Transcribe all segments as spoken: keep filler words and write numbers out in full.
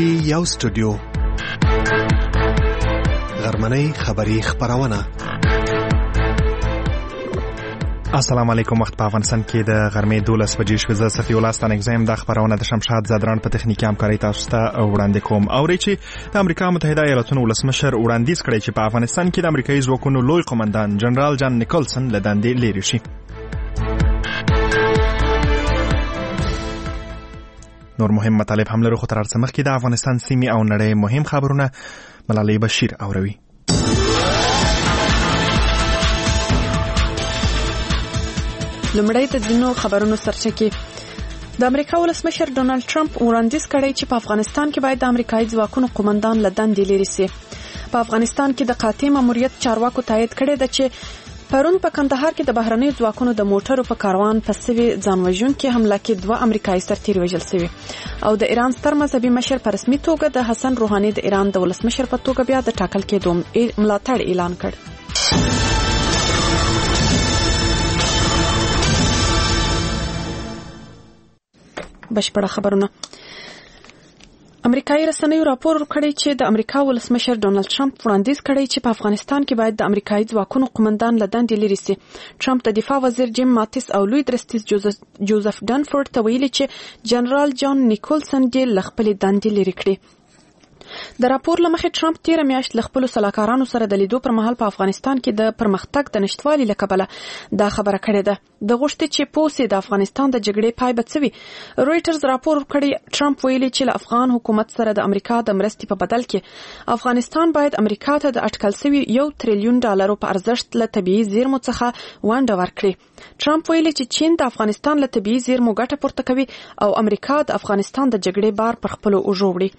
کې یو سټوډیو غرمنۍ خبری خبرونه. السلام علیکم. وخت په افغانستان کې د غرمې دولس بجې شوې. زه صفي الله ستان اگزایم د خبرونه د شمشاد زادران په تخنیکي همکارۍ تاسو ته وړاندې کوم. اوري چې د امریکا متحده ایالاتونو ولسمشر وړاندیز کړی چې په افغانستان کې د امریکایي ځواکونو لوی قومندان جنرال جان نیکلسن له دندې لرې شي. نور مهم مطالب هم لرو، خو تر هر څه مخکې د افغانستان سیمې او نړۍ مهم خبرونه ملالۍ بشیر اوروي. لومړی د دینو خبرونو سرچکې. د امریکا ولسمشر ډونالد ټرمپ وړاندیز کړی چې په افغانستان کې باید د امریکایي ځواکونو قومندان له دندې لرې شي. په افغانستان کې د قاطع ماموریت چارواکو تایید کړی دی چې پرون په کندهار کې د بهرنیو ځواکونو د موټرو په کاروان په سوي ځانوژونکي حمله کې دوه امریکایي سرتیري وژل شوي. او د ایران ستر مذهبي مشر په رسمي توګه د حسن روحاني د ایران د ولسمشر په توګه بیا د ټاکل کېدو ملاتړ اعلان کړ. بشپړه خبرونه. امریکایي رسنیو راپور ورکړی چې د امریکا ولسمشر ډونالد ټرمپ وړاندیز کړی چې په افغانستان کې باید د امریکایي ځواکونو قومندان له دندې لرې شي. ټرمپ د دفاع وزیر جیم ماتیس او لوی درستیز جوزف ډنفورد ته ویلي چې جنرال جان نیکلسن دې له خپلې دندې لرې کړي. د راپور لمخې ټرمپ تیره میاشت له خپلو سلاکارانو سره د لیدو پر مهال په افغانستان کې د پرمختګ د نشټوالي له کبله دا خبره کړې ده. د غوښتي چې پوسې د افغانستان د جګړې پای به څه وي. رویټرز راپور ورکړی. ټرمپ ویلي چې له افغان حکومت سره د امریکا د مرستې په بدل کې افغانستان باید امریکا ته د اټکل شوي یو تریلیون ډالرو په ارزښت له طبیعي زیرمو څخه ونډه ورکړي. ټرمپ ویلي چې چین د افغانستان له طبیعي زیرمو ګټه پورته کوي او امریکا د افغانستان د جګړې بار پر خپلو اوږو وړي.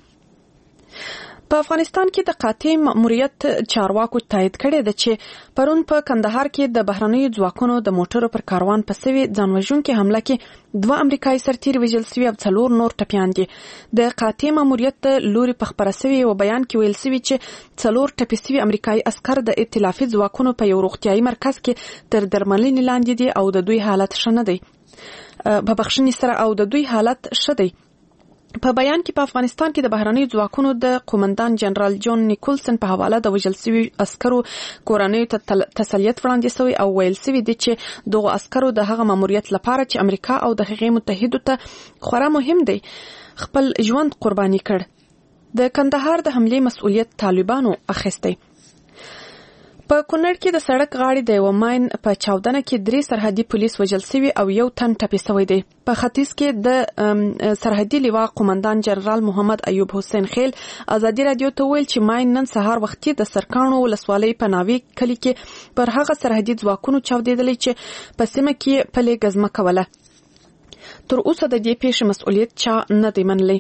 په افغانستان کې د قاطع ماموریت چارواکو تایید کړی دی چې پرون په کندهار کې د بهرنیو ځواکونو د موټرو پر کاروان په سوي ځانوژونکي حمله کې دوه امریکایي سرتیري وژل شوي او څلور نور ټپیان دي. د قاطع ماموریت لوري په خبره شوي یو بیان کې ویل شوي چې څلور ټپي شوي امریکایي عسکر د ائتلافي ځواکونو په یو روغتیايي مرکز کې تر درملنې لاندې دي او د دوی حالت ښه نه دی. په بخښنې سره او د دوی حالت ښه دی. په بیان کې په افغانستان کې د بهرنیو ځواکونو د قومندان جنرال جان نیکلسن په حواله د وژل شوي عسکرو کورنیو ته تسلیت وړاندې شوی او ویل شوي دي چې دغه عسکرو د هغه ماموریت لپاره چې امریکا او د هغې متحدو ته خورا مهم دی خپل ژوند قرباني کړ. د کندهار د حملې مسؤلیت طالبانو اخیستی. په کونړ کې د سړک غاړې د یو ماین په چاودنه کې درې سرحدي پولیس وژل شوي او یو تن ټپي شوی دی. په ختیځ کې د سرحدي لیوا قومندان جنرال محمد ایوب حسین خیل ازادي رادیو ته ویل چې ماین نن سهار وختي د سرکانو ولسوالۍ په ناوې کلي کې پر هغه سرحدي ځواکونو چاودېدلی چې په سیمه کې پلې ګزمه کوله. تر اوسه د دې پیښې مسؤلیت چا نه دی منلی.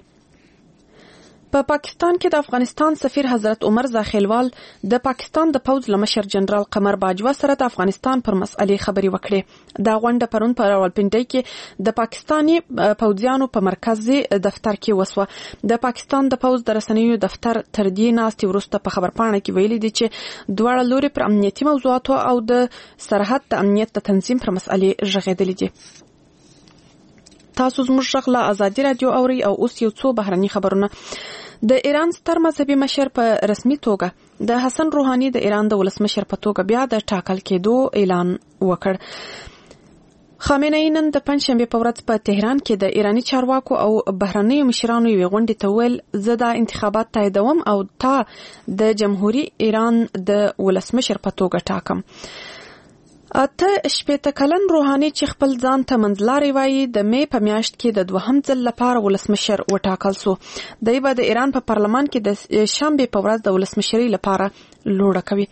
په پا پاکستان کې د افغانستان سفیر حضرت عمر زاخیلوال د پاکستان د پوځ لمشر جنرال قمر باجوا سره د افغانستان پر مسئلې خبرې وکړې. دا غونډه پرون په راولپنډۍ کې د پاکستاني پوځیانو په مرکزي دفتر کې وسوه. د پاکستان د پوځ د رسنیو دفتر تر دې ناستې وروسته په خبرپاڼه کې ویلي دي چې دواړه لوري پر امنیتي موضوعاتو او د سرحد د امنیت د تنظیم پر مسئلې غږېدلې دي. تاسو زموږ غږ له ازادي رادیو اوري او اوس یو څو بهرني خبرونه. د ایران ستر مذهبي مشر په رسمي توګه د حسن روحاني د ایران د ولسمشر په توګه بیا د ټاکل کېدو اعلان وکړ. خامنه ای نن د پنځشنبه په ورځ په تهران کې د ایراني چارواکو او بهرنیو مشرانو یوې غونډې ته ویل زه دا انتخابات تاییدوم او تا د جمهوریت ایران د ولسمشر په توګه ټاکم. اته شپېته کلن روحاني چې خپل ځان ته منځلاري وایي د مې په میاشت کې د دوهم ځل لپاره ولسمشر وټاکل شو. دی به د ایران په پارلمان کې د شنبې په ورځ د ولسمشرۍ لپاره لوړه کوي.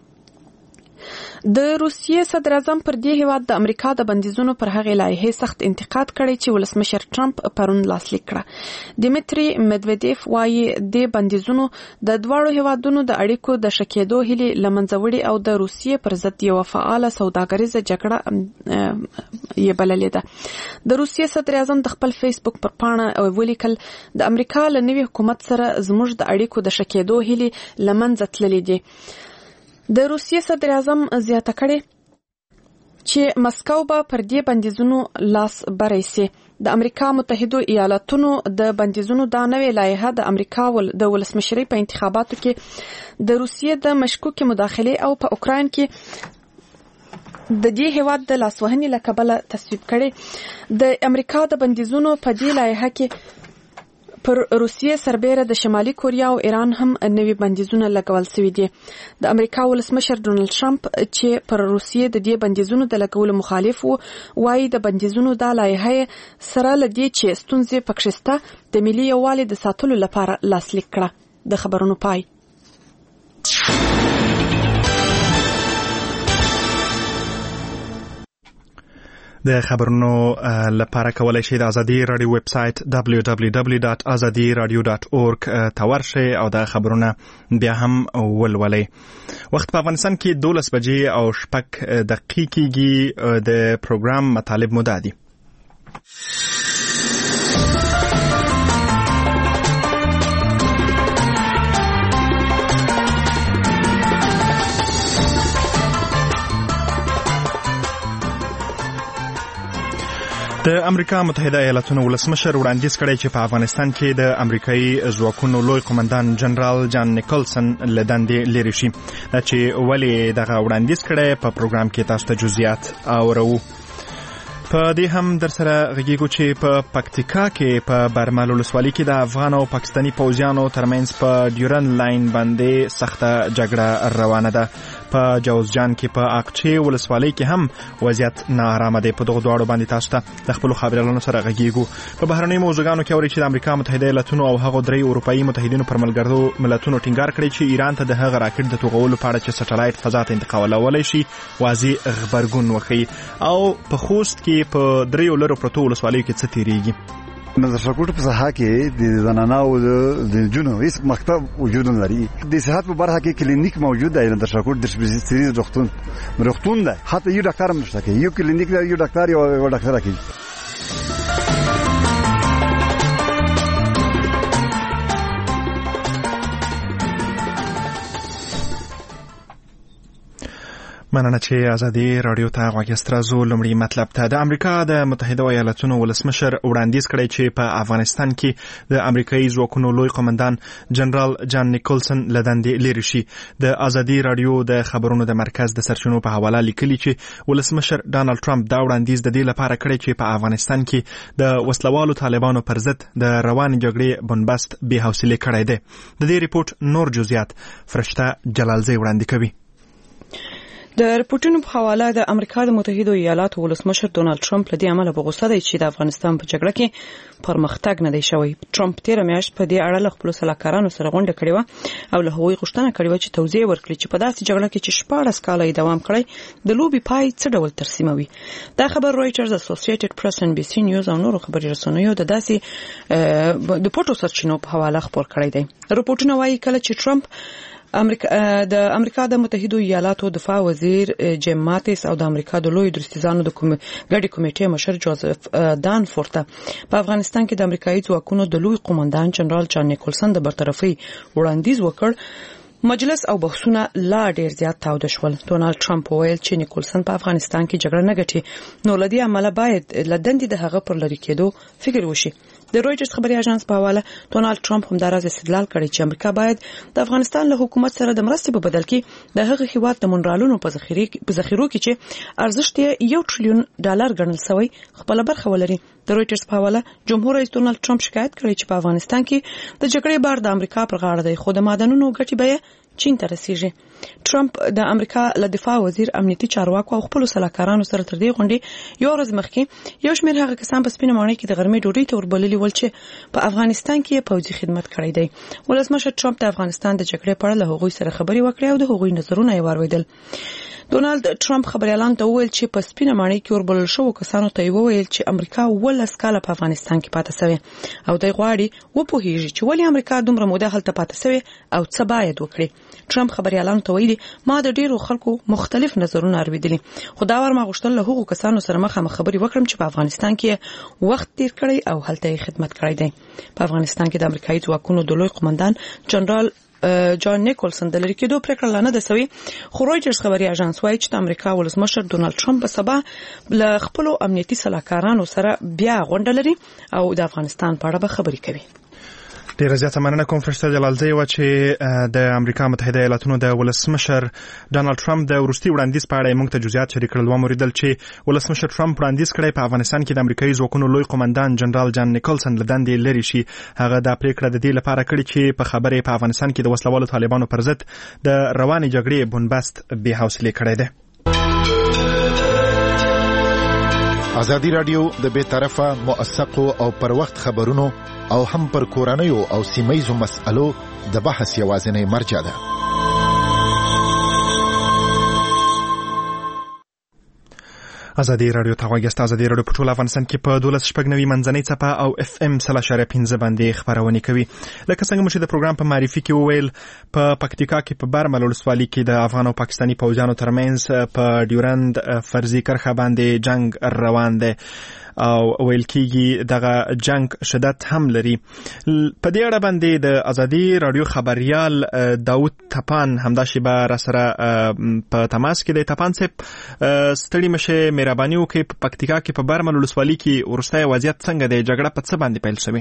د روسیې صدر اعظم پر دې هیواد د امریکا د بندیزونو پر هغې لایحې سخت انتقاد کړی چې ولسمشر ټرمپ پرون لاسلیک کړه. دیمتری مدودیف وایي د بندیزونو د دواړو هیوادونو د اړیکو د ښه کېدو هیلې له منځه وړي او د روسیې پر ضد یوه فعاله سوداګریزه جګړه یې بللې ده. د روسیې صدر اعظم د خپل فیسبوک پر پاڼه ولیکل د امریکا له نوي حکومت سره زموږ د اړیکو د ښه کېدو هیلې له منځه تللې دي. د روسیې صدر اعظم زیاته کړې چې مسکو به پر دې بندیزونو لاس بری سي. د امریکا متحده ایالاتونو د بندیزونو دا نوې لایحه د امریکا ول د ولسمشرۍ په انتخاباتو کې د روسیې د مشکوکې مداخلې او په اوکراین کې د دې هیواد د لاسوهنې له کبله تصویب کړي. د امریکا د بندیزونو په دې لایحه کې پر روسیې سربېره د شمالي کوریا او ایران هم نوي بندیزونه لګول شوي دي. د امریکا ولسمشر ډونالد ټرمپ چې پر روسیې د دې بندیزونو د لګولو مخالف وو، وايي د بندیزونو د لایحه سره لدی چې ستونزې پکې شته د ملي یووالي د ساتلو لپاره لاسلیک کړه. د خبرونو پای. د خبرونو لپاره کولای شئ د ازادي رادیو ویب سټ دبلیو دبلیو دبلیو ډاټ ازادي رادیو ډاټ اورګ ته ورشئ او د خبرونه بیا هم ولولئ. وخت په افغانستان کې دولس بجې او شپږ دقیقې کېږي. د پروګرام مطالب موده دي. د امریکا متحده ایالاتونو ولسمشر وړاندیز کړی چې په افغانستان کې د امریکایي ځواکونو لوی قومندان جنرال جان نیکلسن له دندې لرې شي. دا چې ولې دغه وړاندیز کړی په پروګرام کې تاسو ته جزئیات اورو. په دې هم در سره غږیږو چې په پکتیکا کې په برمل ولسوالۍ کې د افغان او پاکستاني پوځیانو ترمنځ په ډیورن لاین باندې سخته جګړه روانه ده. په جوزجان کې په اقچې ولسوالۍ کې هم وضعیت ناارامه دی. په دغه دواړو باندې تاسو ته د خپلو خبريالانو سره غږیږو. په بهرنیو موضوعګانو کې اوري چې د امریکا متحده ایالاتونو او هغو درې اروپایي متحدینو پر ملګرو ملتونو ټینګار کړی چې ایران ته د هغه راکټ د توغولو په اړه چې سټلایټ فضا ته انتقالولای شي واضح خبرګون وکړي. او په خوست کې په دریو لرو پروتو ولسوالیو کې څه تیریږي. نظر شکوټ په ساحه کې د زنانو د جنو هیڅ مکتب وجود نه لري. د صحت په برخه کې کلینیک موجود دی. نظر شکوټ د سپیشلیست روغتون روغتون دی. حتی یو ډاکټر هم نشته کې. یو کلینیک دی، یو ډاکټر یو ډاکټر کې. مننه چې ازادي رادیو ته غوږ استرازو. لومړی مطلب ته د امریکا د متحده ایالاتونو ولسمشر وړاندیز کړی چې په افغانستان کې د امریکایي ځواکونو لوی قومندان جنرال جان نیکلسن له دندې لرې شي. د ازادي رادیو د خبرونو د مرکز د سرچینو په حواله لیکلي چې ولسمشر ډانلډ ټرمپ دا وړاندیز د دې لپاره کړی چې په افغانستان کې د وسلوالو طالبانو پر ضد د روان جګړې بنبست بې حوصلې کړی دی. د دې ریپورت نور جزئیات فرشته جلالزی وړاندې کوي. د رپورټونو په حواله د امریکا د متحده ایالاتو ولسمشر ډونالد ټرمپ له دې امله په غوسه دی چې د افغانستان په جګړه کې پرمختګ نه دی شوی. ټرمپ تیر میاشت په دې اړه له خپل سلاکارانو سره غونډه کړې و او له هغوی غوښتنه کړې و چې توضیح ورکړي چې په داسې جګړه کې چې شپاړس کاله یې دوام کړی د لوبي پای څه ډول ترسیموي. دا خبر رويټرز، اسوسییټډ پریس، ان بي سي نیوز او نورو خبري رسنیو د داسې د پټو سرچینو په حواله خبر کړی دی. رپورټونه وايي کله چې ټرمپ امریکا د امریکا د متحده ایالاتو دفاع وزیر جیم ماتیس او د امریکا د لوی درستیزانو د ګډي کمیټې مشر جوزف دانفورد په افغانستان کې د امریکایي ځواکونو د لوی قومندان جنرال جان نیکلسن د برطرفي وړاندیز وکړ، مجلس او بحثونه لا ډیر زیات تاوده شول. ډونالد ټرمپ وویل چې نیکلسن په افغانستان کې جګړه نه ګټي، نو لدی عمله باید لدندې د هغه پر لری کېدو فکر وشي. د رويټرز خبري اژانس په حواله ډونالد ټرمپ هم دراز استدلال کړی چې امریکا باید د افغانستان له حکومت سره د مرستې په بدل کې د هغه هیواد د منرالونو په ذخیره په ذخیرو کې چې ارزښت یې یو ټریلیون ډالر ګڼل شوی خپل برخه ولري. د رويټرز په حواله جمهور رئیس ډونالد ټرمپ شکایت کړی چې په افغانستان کې د جګړې بار د امریکا پر غاړه دی، خو د معدنونو ګټې به چین ته رسیږي. ټرمپ د امریکا له دفاع وزیر، امنیتي چارواکو او خپل سلاکارانو سره تر دې غونډې یو ورځ مخکې یو شمېر هغه کسان په سپینه ماڼۍ کې د غرمې ډوډۍ ته وربللي ول چې په افغانستان کې پوځي خدمت کړی دی. ولسمشر ټرمپ د افغانستان د جګړې په اړه له هغوی سره خبرې وکړې او د هغوی نظرونه یې واورېدل. ډونالد ټرمپ خبريالانو ته وویل چې په سپینه ماڼۍ کې وربلل شو کسانو ته وویل چې امریکا ولس کاله په افغانستان کې پاتې شوی او دوی غواړي وپوهیږي چې ولې امریکا دومره موده هلته پاتې شوی او څه باید وکړي. ټرمپ خبريالانو ته ویلي ما د ډیرو خلکو مختلف نظرونه اوریدلي، خو دا ور ما غوښتل له هغو کسانو سره مخامخ خبرې وکړم چې په افغانستان کې وخت تیر کړی او هلته خدمت کړی دی. په افغانستان کې د امریکایي ځواکونو د لوی قومندان جنرال جان نیکولسن د لری کېدو پریکړه لانه د سوي خو رويټرز خبري اژانس وايي چې د امریکا ولسمشر ډونالد ټرمپ په سبا ل خپل امنیتي سلاکارانو سره بیا غونډه لري او د افغانستان په اړه به خبري کوي. ډیره زیاته مننه کوم فرشته جلالزی و چې د امریکا متحده ایالاتونو د ولسمشر ډونالد ټرمپ د ورستي وړاندیز په اړه موږ ته جزئیات شریک کړل. و موریدل چې ولسمشر ټرمپ وړاندیز کړی په افغانستان کې د امریکایي ځواکونو لوی قومندان جنرال جان نیکولسن له دندې لري شي. هغه دا پریکړه د دې لپاره کړې چې په خبرې په افغانستان کې د وسلوالو طالبانو پر ضد د روانې جګړې بنبست بې حوصلې کړی دی. ازادي رادیو د بې طرفه موثقو او پر وخت خبرونو او هم پر کورنیو او سیمایزو مسألو د بحث یوازینی مرجع ده. ازادي رادیو ته غوږی ازادي رادیو په ټول افغانستان کې په دولس شپږ نوي منځنۍ څپه او اف ام سل اشاریه پنځه باندې خبرونه کوي. لکه څنګه مو چې د پروګرام په معرفي کې وویل، په پکتیکا کې په برمل ولسوالۍ کې د افغان او پاکستاني پوځیانو ترمنځ په ډیورند فرضي کرښه باندې جنگ روان دی او ویل کېږي دغه جنگ شدت هم لري. په دې اړه باندې د ازادي رادیو خبريال داوود تپان همدا شیبه را سره په تماس کې دی. تپان صاحب ستړي مشه مهرباني وکړئ، په پکتیکا کې په برمل ولسوالۍ کې ورسته وضعیت څنګه دی؟ جګړه په څه باندې پیل شوې؟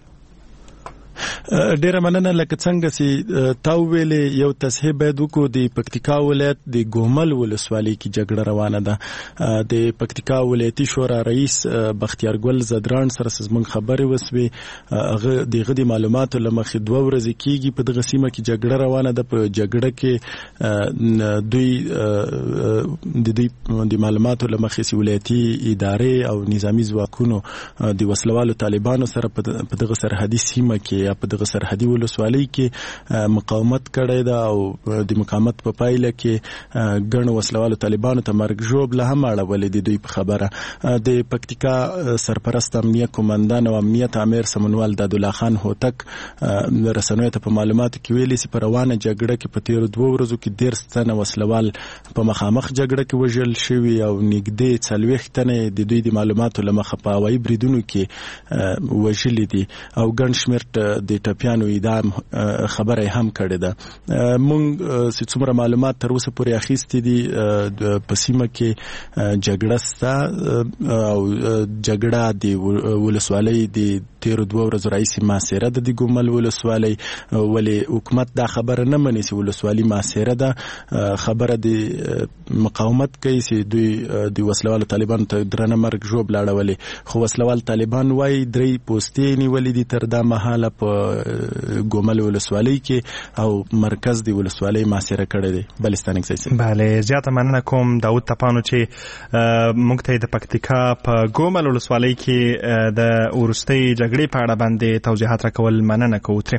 ډیره مننه. لکه څنګه چې تا ویلې یو تصحیح باید وکړو، د پکتیکا ولایت د ګومل ولسوالۍ کې جګړه روانه ده. د پکتیکا ولایتي شورا رئیس بختیار ګل زدران سره زموږ خبرې وسوي. هغه دغه د معلوماتو لمخې دوه ورځې کېږي په دغه سیمه کې جګړه روانه ده. په جګړه کې دوی د دوی د معلوماتو لمخې ولایتي ادارې او نظامی ځواکونو د وسلوالو طالبانو سره په دغه سرحدي سیمه کې په دغه سرحدي ولسوالۍ کې مقاومت کړی دا او د مقاومت په پایله کې ګڼ وسلوالو طالبانو ته مرګ ژوبله هم اړولې د دوی په خبره. د پکتیکا سرپرست امنیه قومندان او امنیت امیر سمنوال دادالله خان هوتک رسنیو ته په معلوماتو کې ویلي چې په روانه جګړه کې په تیرو دوه ورځو کې دېرش تنه وسلوال په مخامخ جګړه کې وژل شوي او نږدې څلوېښت تنه د دوی د معلوماتو له مخه په هوایي بریدونو کې وژلي دي او ګڼ شمېر د ټپیانو اعدام خبره هم کړې ده. مونږ چې څومره معلومات تر اوسه پورې اخیستي دي په سیمه کې جګړه سته او جګړه د ولسوالۍ د تیرو دوه ورځو راهیسې محاصره ده د ګومل ولسوالۍ، ولې حکومت دا خبره نه مني چې ولسوالۍ محاصره ده. خبره د مقاومت کوي چې دوی د وسلوالو طالبانو ته درنه مرګ ژوبله اړولې، خو وسلوال طالبان وایي درې پوستې نیولې دي تر دا مهاله په ګومل ولسوالۍ کې او مرکز دی ولسوالۍ محاصره کړی دی. بلستان اکسایسي. بله، زیاته مننه کوم داود تپانو چې موږ ته د پکتیکا په ګومل ولسوالۍ کې د ورستۍ جګړې په اړه باندې توضیحات راکول مننه کوو ترې.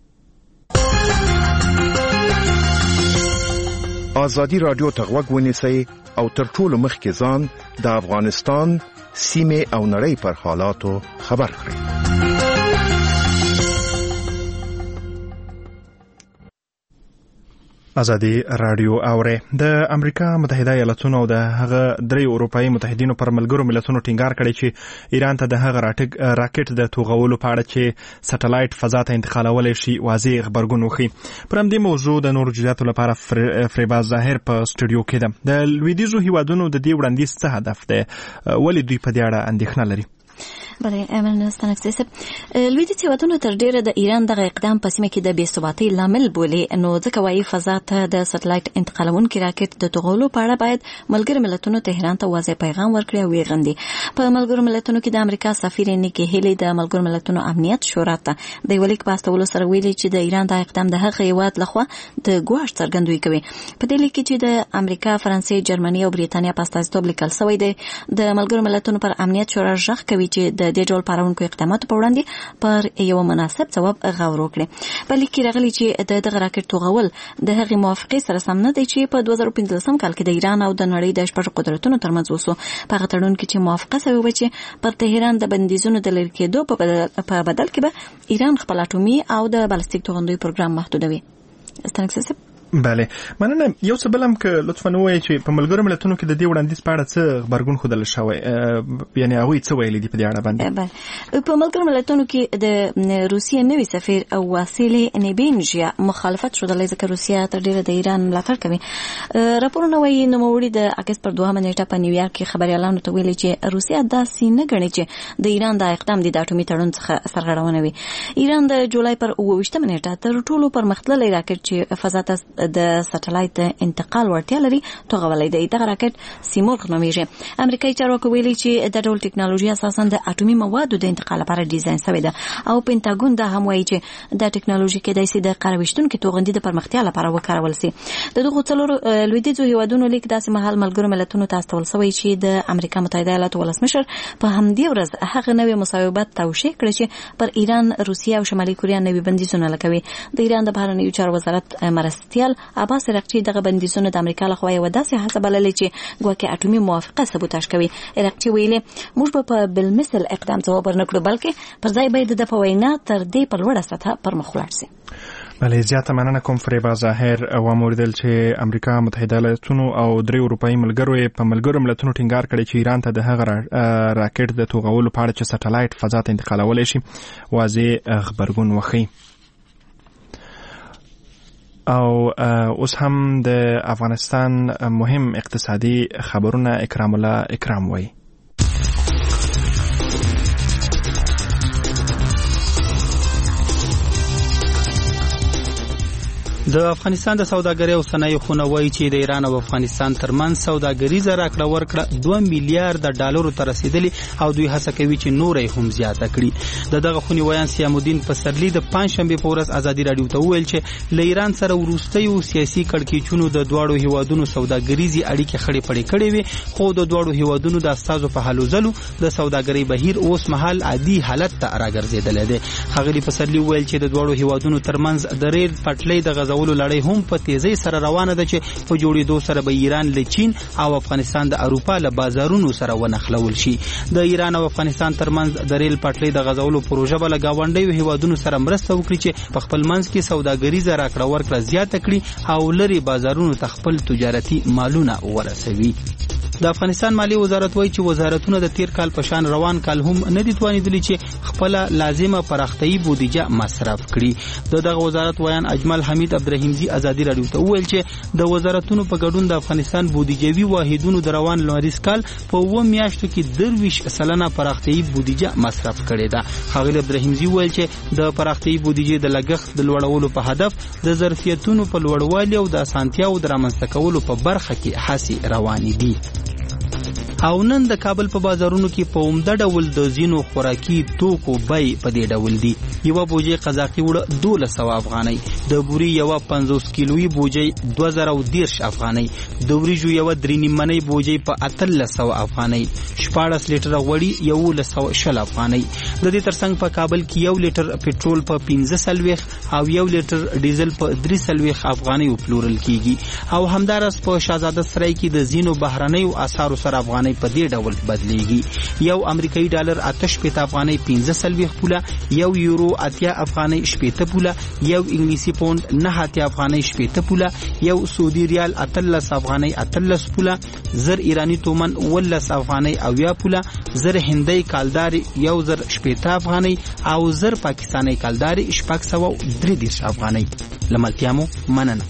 ازادي رادیو ته غوږ ونیسئ او تر ټولو مخکې ځان د افغانستان سیمې او نړۍ پر حالاتو خبر کړئ. ازادي رادیو اوره. د امریکا متحده ایالاتونو او د هغه درې اروپאי متحدینو پر ملګرو ملتونو ټینګار کړی چې ایران ته د هغه راکټ د توغولو په اړه چې سټلایټ فضا ته انتقالولای شي واضح خبرګون وکړي. پر همدې موضوع د نور جزئیاتو لپاره فریبا ظاهر په سټوډیو کې ده. د لویدیځو هیوادونو د دې وړاندیز څه هدف دی؟ ولې دوی په دې اړه اندېښنه لري؟ بله امن ستنکسیسب لویدیځ هیوادونو تر ډیره د ایران دغه اقدام په سیمه کې د بې ثباتۍ لامل بولي، نو ځکه وايي فضا ته د سټلایټ انتقالونکي راکټ د توغولو په اړه باید ملګرو ملتونو تهران ته واضح پیغام ورکړي او ویغندي. په ملګرو ملتونو کې د امریکا سفیر نیکی هیلی د ملګرو ملتونو امنیت شورا ته د یو لیک په استولو سره ویلي چې د ایران د اقدام د هغه هیواد لخوا د ګواښ څرګندوي کوي. په دې لیک کې چې د امریکا، فرانسې، جرمني او بریتانیا په استازیتوب لیکل شوی دی، د ملګرو ملتونو پر امنیت شورا ژغ کوي چې د دې ډول پارونکو اقداماتو په وړاندې پر یو مناسب ځواب غور وکړي. په لیک کې راغلي چې د دغه راکټ توغول د هغې موافقې سره سم نه دی چې په دوه زره پنځلسم کال کې د ایران او د نړۍ د شپږو قدرتونو ترمنځ وسو. په هغه تړون کې چې موافقه شوې وه چې پر تهران د بندیزونو د لرې کېدو په بدل کې به ایران خپل اټومي او د بالستیک توغندیو پروګرام محدودوي. استنکسیسب بله مننه. یو څه بل هم که لطفا ووایئ چې په ملګرو ملتونو کې د دې وړاندیز په اړه څه غبرګون ښودل شوی، یعنې هغوی څه ویلي دي په دې اړه باندې؟ بله په ملګرو ملتونو کې د روسیې نوي سفیر او واسیلي نیبینژیا مخالفت ښودلی، ځکه روسیه تر ډیره د ایران ملاتړ کوي. راپورونه وایي نوموړي د اګست پر دوهمه نیټه په نیویارک کې خبریالانو ته ویلي چې روسیه داسې نه ګڼي چې د ایران د اقدام د اټومي تړون څخه سرغړونه وي. ایران د جولای پر اووه ویشتمه نیټه تر ټولو پرمختللی راکټ چې فضا ته د سټلایټ انتقال وړتیا لري توغولای دی. دغه راکټ سیمورغ نومیږي. امریکایي چارواکو ویلي چې د ډول ټکنالوژي اساسا د اټومي موادو د انتقال لپاره ډیزاین شوی ده، او پینټاګون دا هم وایي چې د ټکنالوژي کې د سي د قرويشتونکو توغندي د پرمختیا لپاره وکارول سي. د دغه څلورو لویدیځو هیوادونو لیک داسې مهال ملګرو ملتونو ته استول شوی چې د امریکا متحده ایالاتو ولسمشر په همدې ورځ هغه نوې مصوبات توشیح کړ چې پر ایران، روسیه او شمالي کوریا نوې بندیزونه لګوي. د ایران د بهرنیو چارو وزارت مرستیال عباس رقچی دغه بندیزونه د امریکا لخوا یو داسې هڅه بللې چې ګواکې اټومي موافقه سبوتاژ کوي. رقچی ویلي موږ په بالمثل اقدام ځواب ورنکړو، بلکې پر ځای باید د پوینا تر دې په لوړه سطح پر مخ ولاړ شي. بله زیاته مننه کوم فریبا ظاهر او موردل چې امریکا متحده ایالاتونو او درې اروپایي ملګرو په ملګرو ملتونو ټینګار کړی چې ایران ته د هغه راکټ د توغولو په اړه چې سټلایټ فضا ته انتقالولی شي واضح غبرګون وښیي. او اوس هم د افغانستان مهم اقتصادي خبرونه اکرام الله اکرام وایي. د افغانستان د سوداګرۍ او صنایعو خونه وایي چې د ایران او افغانستان ترمنځ سوداګریزه راکړه ورکړه دوه میلیارډ ډالرو ته رسیدلې او دوی هڅه کوي چې نور یې هم زیاته کړي. د دغه خونې ویان سیام الدین پسرلی د پنځشنبې په ورځ ازادي راډیو ته وویل چې له ایران سره وروستیو سیاسي کړکېچونو د دواړو هیوادونو سوداګریزي اړیکې خړې پړې کړې وي، خو د دواړو هیوادونو د استازو په هلو ځلو د سوداګرۍ بهیر اوس مهال عادي حالت ته راګرځېدلی دی. ښاغلي پسرلی وویل چې د دواړو هیوادونو ترمنځ د ریل پټلۍ د غځولو لړۍ هم په تیزی سره روانه ده چې په جوړېدو سره به ایران له چین او افغانستان د اروپا له بازارونو سره ونښلول شي. د ایران او افغانستان ترمنځ د ریل پټلۍ د غځولو پروژه به له ګاونډیو هیوادونو سره مرسته وکړي چې په خپل منځ کې سوداګریزه راکړه ورکړه زیاته کړي او لرې بازارونو ته خپل تجارتي مالونه ورسوي. د افغانستان مالی وزارت وایي چې وزارتونه د تیر کال په شان روان کال هم نه دي توانیدلي چې خپل لازمه پراختیايي بودیجه مصرف کړي. د دغه وزارت ویان اجمل حمید عبدالرحیمزی ازادي راډیو ته وویل چې د وزارتونو په ګډون د افغانستان بودیجوي واحدونو د روان لمریز کال په اووه میاشتو کې درویش سلنه پراختیايي بودیجه مصرف کړې ده. ښاغلي عبدالرحیمزی وویل چې د پراختیايي بودیجې د لګښت د لوړولو په هدف د ظرفیتونو په لوړوالي او د اسانتیاو د رامنځته کولو په برخه کې هڅې روانې دي. او نن د کابل په بازارونو کې په عمده ډول د زینو خوراکي توکو بیې په دې ډول دي. یوه بوجۍ قزاقي وړه دولس سوه افغانۍ، د بوري یوه پنځوس کیلوي بوجۍ دوه زره او دېرش افغانۍ، د وریجو یوه درې نیمنۍ بوجۍ په اتلس سوه افغانۍ، شپاړس لیټره غوړي یولس سوه شل افغانۍ. د دې ترڅنګ په کابل کې یو لیټر پټرول په پنځه څلوېښت او یو لیټر ډیزل په درې څلوېښت افغانۍ پلورل کیږي. او همدارس په شاهزاده سرای کې د زینو بهرنیو اسعارو سره افغانۍ په دې ډول بدلیږي. یو امریکایي ډالر اته شپېته افغانۍ پنځه څلوېښت پوله، یو یورو اتیا افغانۍ شپېته پوله، یو انګلیسي پوند نه اتیا افغانۍ شپېته پوله، یو سعودي ریال اتلس افغانۍ اتلس پوله، زر ایرانی تومن ولس افغانۍ اویا پوله، زر هندۍ کالداري یو زر شپېته افغانۍ او زر پاکستاني کالداري شپږ سوه درې دېرش افغانۍ. لملتیا مو مننه.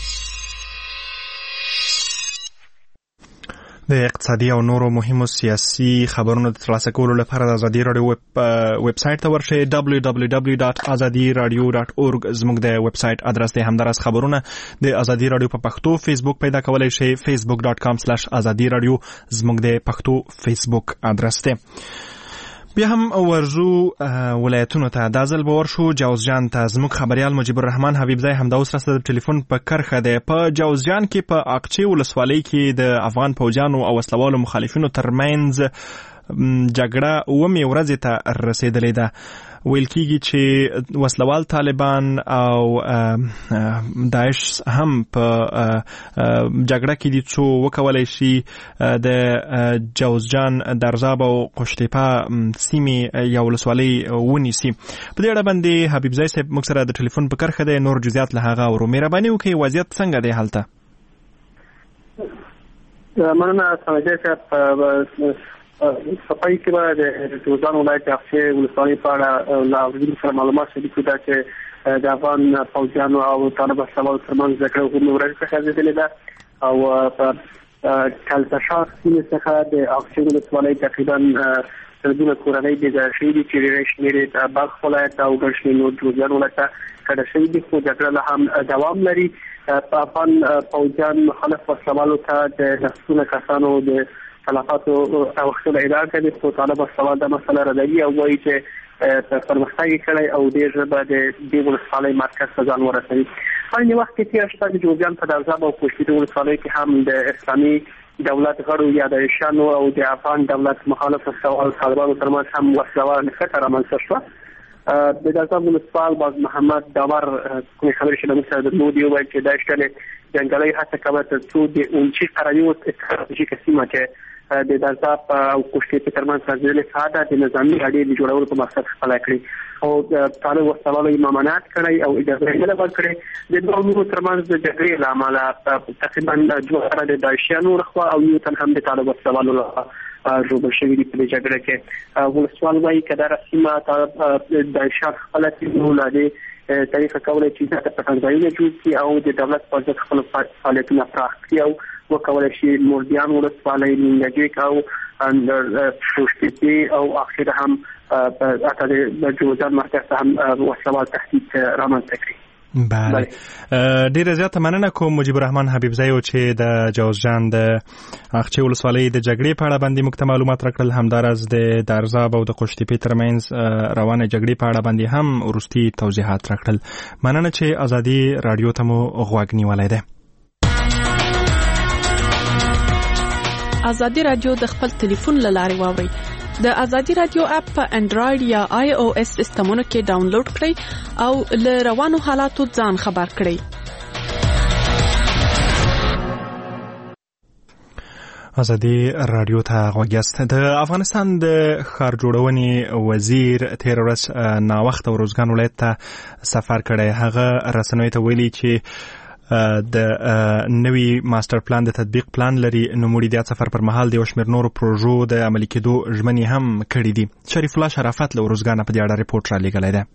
د اقتصادي او نورو مهمو سیاسي خبرونو د ترلاسه کولو لپاره د ازادي راډیو ویب سایټ ته ورشئ دبلیو دبلیو دبلیو ډاټ ازادي راډیو ډاټ اورګ زموږ د ویب سایټ ادرس دی. همداراز خبرونه د ازادي راډیو په پښتو فیسبوک پیدا کولای شئ. فیسبوک ډاټ کام سلیش ازادي راډیو زموږ د پښتو فیسبوک ادرس دی. بیا هم ورزو ولایتونو ته دا ځل به ورشو جوزجان ته. زموږ خبریال مجیب الرحمن حبیبزی همدا اوس راسته د ټلیفون په کرښه دی. په جوزجان کې په اقچې ولسوالۍ کې د افغان پوځیانو او وسلوالو مخالفینو ترمنځ جګړه اومې ورځې ته رسیدلې ده. ویل کېږي چې وسلوال طالبان او داعش هم په جګړه کې دي څو وکولای شي د جوزجان، درزاب او قشتیپه سیمې یو ولسوالۍ ونیسي. په دې اړه باندې حبیب زای صاحب موږ سره د ټلیفون په کرښه دی، نور جزئیات له هغه اورو. مهرباني وکړئ وضعیت څنګه دی هلته؟ مننه سمجه صاحب. صفای کې به د جوزجان ولایت اقصی ولسوالۍ په اړه له اوریدونکو سره معلومات شریک کړو چې د افغان پوځیانو او طالب سوال ترمنځ جګړه اومه ورځ څخه زیاتېدلې ده او په کلتشار سیمې څخه د اقصی ولسوالۍ تقریبا سلګونه کورنۍ د ځای شوي دي چې ډېرې شمېرې د بلخ ولایت او ګڼ شمېر نور جوزجان ولایت ته کډه شوي دي، خو جګړه لا هم دوام لري. په افغان پوځیان مخالف وسلوالو ته د لسګونه کسانو د خلافاتو او خپل ادعا کوي چې طالب سوال د مسله ردوي او وایي چې پرمختګ کړی او ډېر به د دې ولسوالۍ مرکز ته ځان ورسوي. په دې وخت کې چې شته د جوزجان په درزاب او قشتیپه ولسوالۍ کې هم د اسلامي دولت غړو یا د شانو او د افغان دولت مخالف سوال طالبانو ترمنځ هم وسلوال نښته رامنځته شوه. د درزاب ولسوال باز محمد داور کومې خبرې چې موږ سره درلودې وویل چې دا ډلې جنګیالي هڅه کوي تر څو د اونچي قرنیو استراتیژیکه سیمه کې د درزاب او قشتیپه ترمنځ فاصله ساده د نظامي اړیکې د جوړولو په مقصد خپل کړی او طالب وسلوالو ممانعت کړی او اجازه یې نه ورکړې. د دوه ترمنځ د جګړې لامل تقریبا دوه د داعشیانو لخوا او یو تن هم د طالب وسلوالو لخوا جوړ شوی دی. په جګړه کې ولسوال وايي کدا رسمه د شخص خپل نو لري طریقه کولای چې د پټنځایونه جوړ کړي او د دولت په ځای خپل فعالیتونه پراخ کړي او وکولای شي مردیان ولسوالۍ نیمګړې او قشتیپه او اخر هم اته د جوزجان مرکز هم وسلوال تهدید رامنځته کړي. بله ډیره زیاته مننه کوم مجیب الرحمن حبیب زایو چې د جوزجان د اقچې ولسوالۍ د جګړې په اړه باندې موږ ته معلومات راکړل. همداراز د درزاب او د قشتیپې ترمنځ روانه جګړې په اړه باندې هم وروستي توضیحات راکړل. مننه چې ازادي رادیو ته مو غوږ نیولی دی. ازادي رادیو د خپل ټلیفون له لارې واورئ. د ازادي رادیو اپ په انډراید یا آی او اس سیسټمونو کې ډاونلوډ کړئ او له روانو حالاتو ځان خبر کړئ. ازادي رادیو ته غوږ یاست. د افغانستان د ښار جوړونې وزیر تیر ورځ ناوخته روزګان ولایت ته سفر کړی. هغه رسنیو ته ویلي چې د نوي ماستر پلان د تطبیق پلان لري. نوموړي د سفر پر مهال د یو شمېر نورو پروژو د عملي کېدو ژمنې هم کړې دي. شریف الله شرافت له روزګانه په دې اړه ریپورټ را لېږلی دی.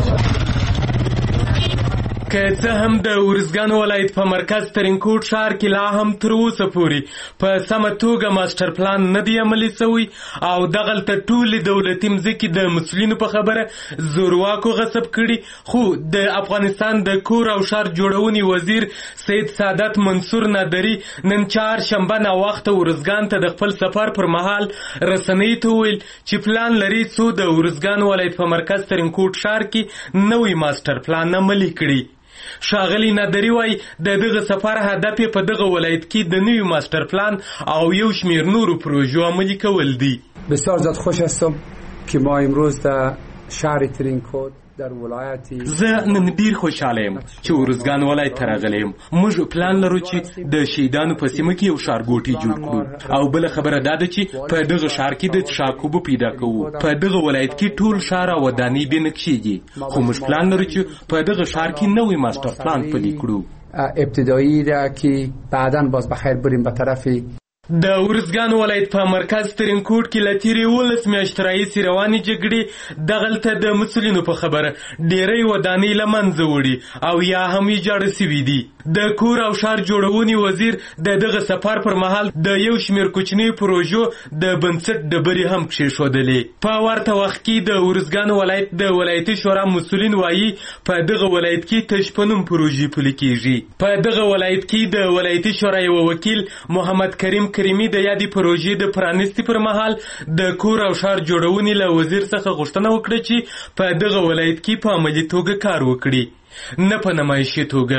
که څه هم د ورزګان ولایت په مرکز ترینکوټ ښار کې لا هم تر اوسه پورې په سمه توګه ماستر پلان نه دی عملي شوی او دغلته ټولې دولتي مځکې د مسؤلینو په خبره زورواکو غصب کړي، خو د افغانستان د کور او ښار جوړونې وزیر سید سعادت منصور نادري نن چهارشنبه ناوخته ورزګان ته د خپل سفر پر مهال رسنیو ته وویل چې پلان لري څو د ورزګان ولایت په مرکز ترینکوټ ښار کې نوی ماستر پلان عملي کړي. ښاغلی نادري وایي د دغه سفر هدف په دغه ولایت کې د نوي ماستر پلان او یو شمېر نورو پروژو عملي کول دي. بسیار زیاد خوش هستم که ما امروز در شهر ترینکوټ در ولایت زه نن ډیر خوشاله یم چې ورزګان ولایت ته راغلی یم. موږ پلان لرو چې د شهیدانو په سیمه کې یو ښارګوټی جوړ کړو او بله خبره دا ده چې په دغه ښار کې د څښاک اوبه پیدا کوو. په دغه ولایت کې ټول ښار او ودانۍ بې نقشېږي، خو موږ پلان لرو چې په دغه ښار کې نوی ماستر پلان پلی کړو. ابتدایی را که بعداً باز بخیر بریم به طرف د ورزګان ولایت په مرکز ترینکوټ کې له تېرې اوولس میاشتې راهیسې روانې جګړې دغلته د مسؤلینو په خبره ډېری ودانۍ له منځه وړي او یا هم ویجاړه سوي دي. د کور او ښار جوړونې وزیر د دغه سفر پر مهال د یو شمېر کوچنیو پروژو د بنسټ ډبرې هم کښېښودلې. په ورته وخت کې د ورزګان ولایت د ولایتي شورا مسؤلین وایي په دغه ولایت کې تش په نوم پروژې پلي کېږي. په دغه ولایت کې د ولایتي شورا یو وکیل محمد کریم کریمي د یادې پروژې د پرانستې پر مهال د کور او ښار جوړونې له وزیر څخه غوښتنه وکړه چې په دغه ولایت کې په عملي توګه کار وکړي، نه په نمایشي توګه.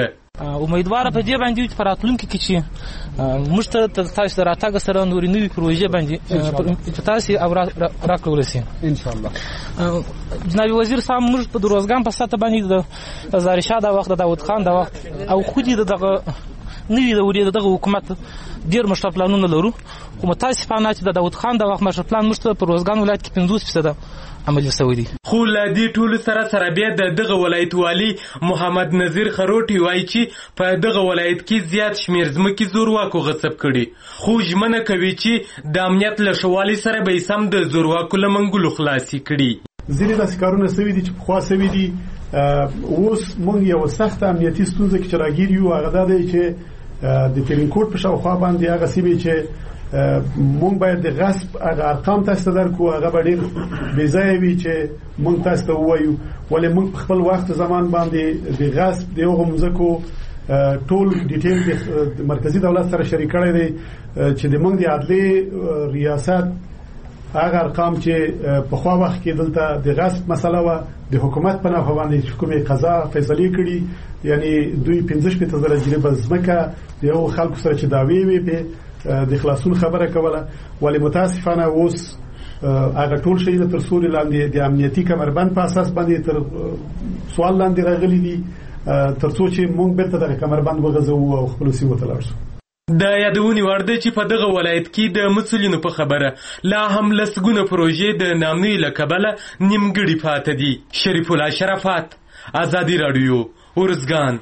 امیدوار په دې باندې چې راتلونکي کې چې موږ ته تاسو سره راتګ سره نورې نوې پروژې باندې تاسو او راکړل شي ان شاء الله. جناب وزیر صاحب موږ په دروازګان په ساته باندې د زارشاد وخت د داوود خان د وخت او خو دې دغه نوې دورې دغه حکومت ډیر مشر پلانونه لرو، خو متاسفانه چې د داوود خان د وخت مشر پلان موږ ته په روزګان ولایت کې پنځوس فیصد عملي شوی دی. خو له دې ټولو سره سره بیا د دغه ولایت والی محمد نذیر خروټي وایي چې په دغه ولایت کې زیات شمیر ځمکې زورواکو غصب کړي، خو ژمنه کوي چې د امنیت له ښه والي سره به یې سم د زورواکو له منګولو خلاصې کړي. ځینې داسې کارونه سوي دي چې پخوا سوي دي. اوس موږ یوه سخته امنیتي ستونزه کې چې راګیر یو، هغه دا دی چې د ترینکوټ په شاوخوا باندې هغه سیمې چې مونږ باید د غصب هغه ارقام تاسو ته درکو، هغه به ډېر بې ځایه وي چې مونږ تاسو ته ووایو، ولې مونږ په خپل وخت زمان باندې د غصب د هغو مځکو ټول ډیټیل د مرکزي دولت سره شریک کړی دی چې د مونږ د عدلي ریاست هغه ارقام چې په خوا وخت کې دلته د غصب مسله وه د حکومت په نفع باندې چې کومې قضا فیصلې کړي، یعنی دوی پنځه شپېته زره جریبه ځمکه د هغو خلکو سره چې دعوې وې پې د خلاصون خبره کوله، ولې متاسفانه اوس هغه ټول شیونه تر سوري لاندې د امنیتي کمربند په اساس باندې تر سوال لاندې راغلي دي، تر څو چې موږ بیرته دغه کمربند وغځوو او خپلو سیمو ته لاړ شو. د یادونې وړ دی چې په دغه ولایت کې د مسؤلینو په خبره لا هم لسګونه پروژې د نامنوي له کبله نیمګړي پاته دي. شریف الله شرافت، ازادي راډیو، ارزګان.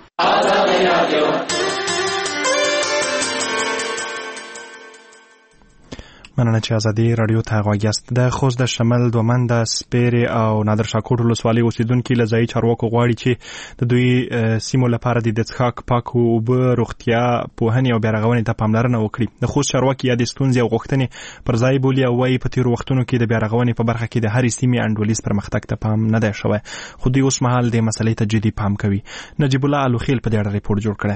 مننه چې ازادي راډیو ته غوږ یاست. د خوست د شمال دومند سپیرې او نادر شاه کوټ ولسوالۍ اوسیدونکي له ځایي چارواکو غواړي چې د دوی سیمو لپاره د څښاک پاکو اوبه، روغتیا، پوهنې او بیارغونې ته پاملرنه وکړي. د خوست چارواکي یادې ستونزې او غوښتنې پر ځای بولي او وایي په تېرو وختونو کې د بیارغونې په برخه کې د هرې سیمې انډولیز پرمختګ ته پام نه دی شوی، خو دوی اوس مهال دې مسلې ته جدي پام کوي. نجیب الله الوخیل په دې اړه ریپورټ جوړ کړی.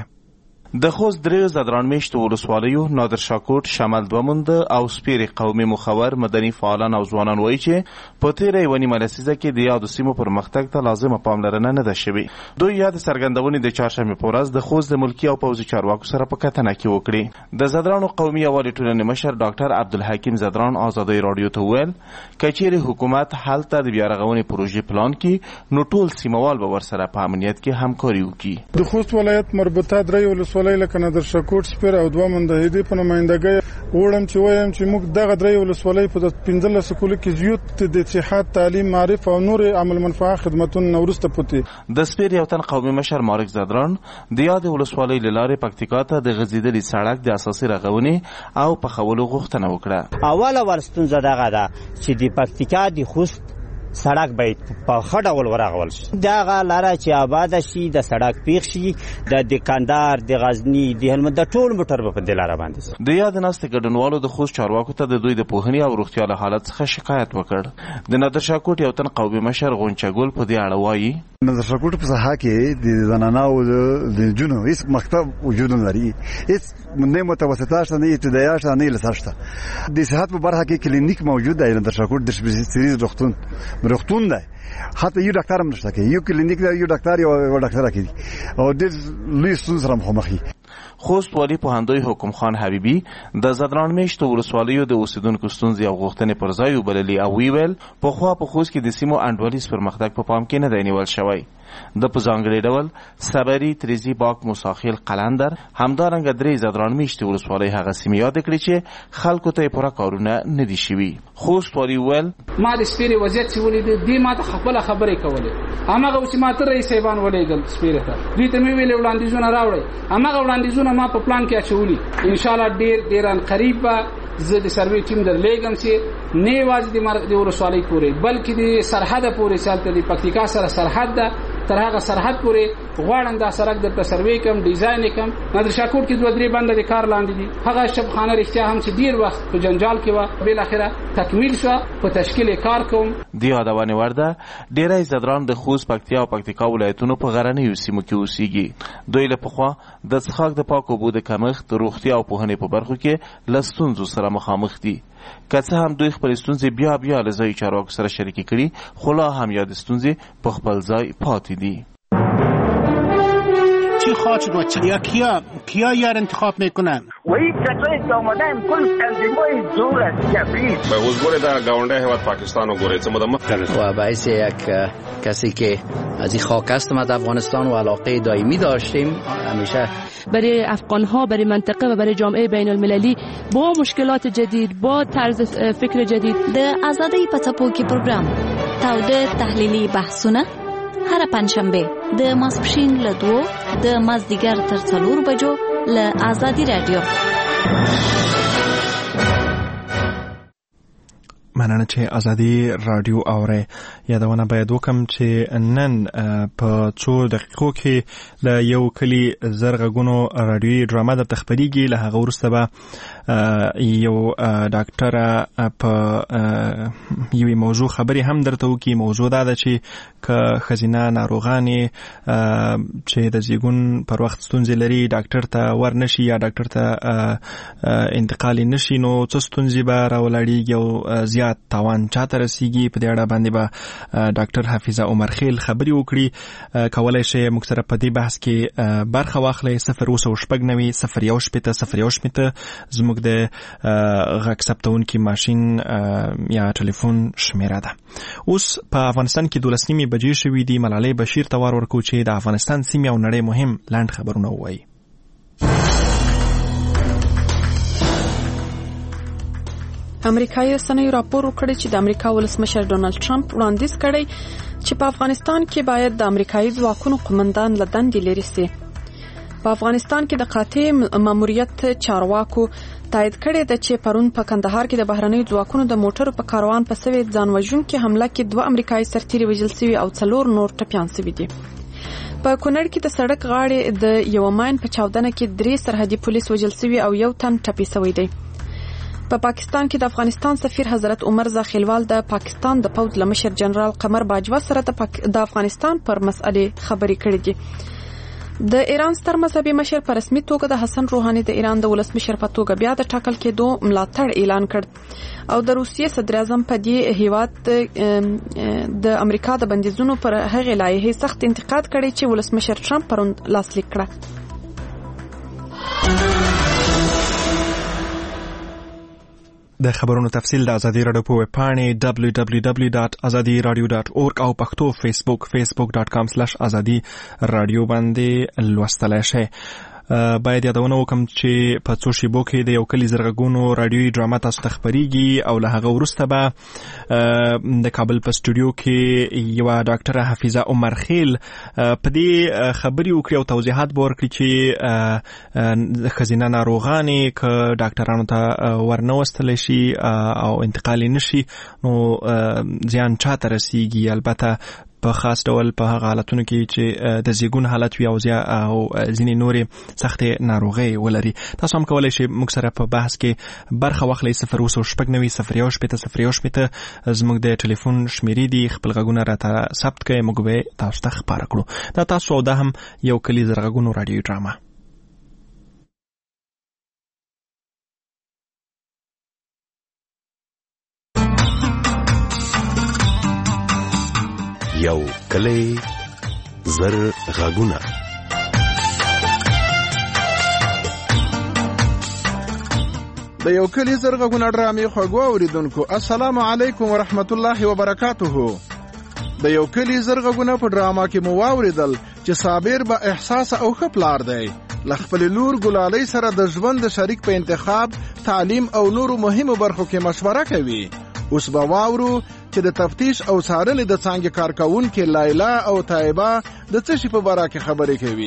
د خوست درې زدران میشتو ولسوالیو نادر شاه کوټ، شمال دومند او سپیرې قومي مخور مدني فعالان او ځوانان وایي چې په تېره یوه نیمه لسیزه کې د یادو سیمو پرمختګ ته لازمه پاملرنه نه ده شوې. دوی یاد څرګندونې د چهارشنبې په ورځ د خوست د ملکي او پوځي چارواکو سره په کتنه کې وکړې. د زدرانو قومي یووالي ټولنې مشر ډاکټر عبدالحکیم زدران ازادۍ راډیو ته وویل که چیرې حکومت هلته د بیارغونې پروژې پلان کړي نو ټول سیموال به ورسره په امنیت کې همکاري وکړي. د خوست ولایت مربوطه درې ولسوالۍ لکه نادر شاه کوټ، سپیر او دوه مندهیدې په نمایندګۍ وړم چې وایم چې موږ دغه درې ولسوالۍ په پنځلس کلو کې زیات د صحت، تعلیم، معرف او نور عمل منفعه خدمتونه نورسته پوتې. د سپیر یو تن قومي مشر مارک زدران د یاد ولسوالۍ له لارې پکتیکا ته د غځېدلي سړک د اساسي رغونې او پخولو غوښتنه وکړه. اوله ورستونزه دغه ده چې د پکتیکا د خوست سړک باید په ښه ډول ورغول شي. دغه لاره چې آباده شي، د سړک پیښ شي، د کندهار، د غزني، د هلمند د ټول موټر به په دې لاره باندې شي. د یاد ناستې ګډونوالو د خوست چارواکو ته د دوی د پوهنې او روغتیا له حالت څخه شکایت وکړ. د نادر شاه کوټ یو تن قومي مشر غونچه ګل په دې اړه وایي نادر شاه کوټ په ساحه کې د زنانو د جنو هیڅ مکتب وجود نه لري، هیڅ نه متوسطه شته، نه ابتدایي شته، نه لسه شته. د صحت په برخه کې کلینیک موجود دی. نادر شاه کوټ د سپیشلیست روغتون روغتون دی، حتی یو ډاکټر هم نشته کې، یو کلینیک دی، یو ډاکټر یو ډاکټر کې او د لوی ستونزې سره مخامخ دي. خوست والی پوهندوی حکم خان حبیبی د زدران میشتو ولسوالیو د اوسیدونکو ستونزې او غوښتنې پر ځای وبللې او ویل پخوا په خوست کې د سیمو انډولیز پرمختګ په پام کې نه دی نیول شوی. د په ځانګړي ډول صبري، تریزي، باک، موساخیل، قلندر همدارنګه درې زدران میشتې ولسوالۍ هغه سیمې یادې کړې چې خلکو ته یې پوره کارونه نه دي شوي. خوست والي وویل ما د سپیرې وضعیت چې ولیدې دې ما ته خپله خبرې کولې، هماغه چې ما ته رئیس صاحبان ولیږل سپیرې ته، دوی ته مې ویلې وړاندیزونه راوړئ، هماغه وړاندیزونه ما په پلان کې اچولي. انشاءالله ډېر ډېر قریب به زه د سروې ټیم درلیږم چې نه یوازې د ولسوالۍ پورې بلکې د سرحده پورې چې هلته د پکتیکا سره سرحد ده تر هغه سرحد پورې غواړم دا سړک درته سروې کم، ډیزاین یې کم. نادر شاه کوټ کې دوه درې بنده د کار لاندې دي. هغه شبخانه رښتیا هم چې ډېر وخت په جنجال کې وه بالاخره تکمیل شوه، په تشکیل یې کار کوم. د یادونې وړ ده ډېری زدران د خوست، پکتیا او پکتیکا ولایتونو په غرنیو سیمو کې اوسېږي. دوی له پخوا د څښاک د پاکو اوبو د کمښت، روغتیا او پوهنې په برخو کې له ستونزو سره مخامخ دي. که څه هم دوی خپلې ستونزې بیا بیا له ځایي چارواکو سره شریکې کړي، خو لا هم یادې ستونزې په خپل ځای پاتې دي. چی خواهد شد یا کیا کیا یار انتخاب میکنن؟ وی کسایی که آمدن کل تنظیمای زور است کفری. به وزگوری در گاونده هیواد پاکستان و گوری چه مدام و باعث یک کسی که از این خاک هستم از افغانستان و علاقه دائمی داشتیم همیشه برای افغان‌ها، برای منطقه و برای جامعه بین المللی با مشکلات جدید، با طرز فکر جدید. د آزادۍ په څپو کې پروګرام تاوده تحلیلي بحثونه هر پنځشنبه د ماسپښین له دوو د مازدیګر تر څلورو بجو له آزادي رادیو. مننه چې ازادي رادیو اوري. یادونه باید وکم چې نن په څو دقیقو کې د یو کلی زرغونو رادیوي ډرامه د تخبریږي. له هغه وروسته به یو ډاکټر په یوې موضوع خبري هم درته وکړي. موضوع دا ده چې که ښځینه ناروغانې چې د زیږون پر وخت ستونزې لري ډاکټر ته ورنشي یا ډاکټر ته انتقال نشي نو څه ستونزې به راولاړېږي او زیات تاوان چاته رسیږي. په دې اړه باندې به ډاکټر حفیظه عمر خیل خبري وکړي. کولای شئ موږ سره په دې بحث کې برخه واخلئ. صفر اوه سوه شپږ نوي صفر یو شپېته صفر یو شپېته زموږ د غږ ثبتونکي ماشین یا ټلیفون شمیره ده. اوس په افغانستان کې دولس نیمې بجې شوي دي. ملالۍ بشیر ته وار ورکوو چې د افغانستان سیمې او نړۍ مهم لنډ خبرونه ووایي. امریکایي رسنیو راپور وکړی چې د امریکا ولسمشر ډونالد ټرمپ وړاندیز کړی چې په افغانستان کې باید د امریکایي ځواکونو قومندان له دندې لرې سي. په افغانستان کې د قاطع ماموریت چارواکو تایید کړی ده چې پرون په کندهار کې د بهرنیو ځواکونو د موټرو په کاروان په سوي ځان وژونکي حمله کې دوه امریکایي سرتیري وژل شوي او څلور نور ټپیان شوي دي. په کونړ کې د سړک غاړې د یو ماین په چاودنه کې درې سرحدي پولیس وژل شوي او یو تن ټپي شوی دی. په پاکستان کې د افغانستان سفیر حضرت عمر زاخیلوال د پاکستان د پوځ لمشر جنرال قمر باجوا سره د افغانستان پر مسئله خبرې کړې دي. د ایران ستر مذهبي مشر په رسمي توګه د حسن روحاني د ایران د ولسمشر په توګه بیا د ټاکل کېدو ملاتړ اعلان کړ او د روسیې صدر اعظم په دې هیواد د امریکا د بندیزونو پر هغه لایحې سخت انتقاد کړی چې ولسمشر ټرمپ پرون لاسلیک کړه. د خبرونو تفصیل د ازادي رادیو په ویب پاڼې دبلیو دبلیو دبلیو ډاټ ازادي رادیو ډاټ اورګ او پښتو فیسبوک فیسبوک ډاټ کام سلیش ازادي رادیو باندې لوستلای شئ. باید یادونه وکم چې په څو شیبو کې د یو کلی زرغونو رادیوي ډرامه تاسو ته خبريږي او له هغه وروسته به د کابل په سټوډیو کې یو ډاکټر حفیظه عمر خیل په دې خبري وکړي او توضیحات به ورکړي چې ښځینه ناروغانې که ډاکټرانو ته ورنوستلی شي او انتقال نشي نو زیان چاته رسیږي. البته په خاص ډول په هغه حالتونو کې چې د زیږون حالت وي او او ځینې نورې سختې ناروغۍ ولري. تاسو هم کولی شئ موږ سره په بحث کې برخه واخلئ. صفر اوه سوه شپږ نوي صفر یو شپېته صفر یو شپېته زموږ د ټلیفون شمیرې دي. خپل غږونه راته ثبت کړئ، موږ به تاسو ته خپاره کړو. دا تاسو او دا هم یو کلی زرغونو رادیوي ډرامه. یو کلی زر غږونه. د یو کلی زر غږونه ډرامې خوږو اوریدونکو السلام علیکم ورحمت الله وبرکاته. د یو کلی زر غږونه په ډراما کې مو واوریدل چې صابر به احساس او ښه پلار دی. له خپل لور ګلالۍ سره د ژوند د شریک په انتخاب، تعلیم او نورو مهمو برخو کې مشوره کوي. اوس به واورو چې د تفتیش او څارنې د څانګې کارکونکې لیلا او طیبه د څه شي په باره کې خبرې کوي.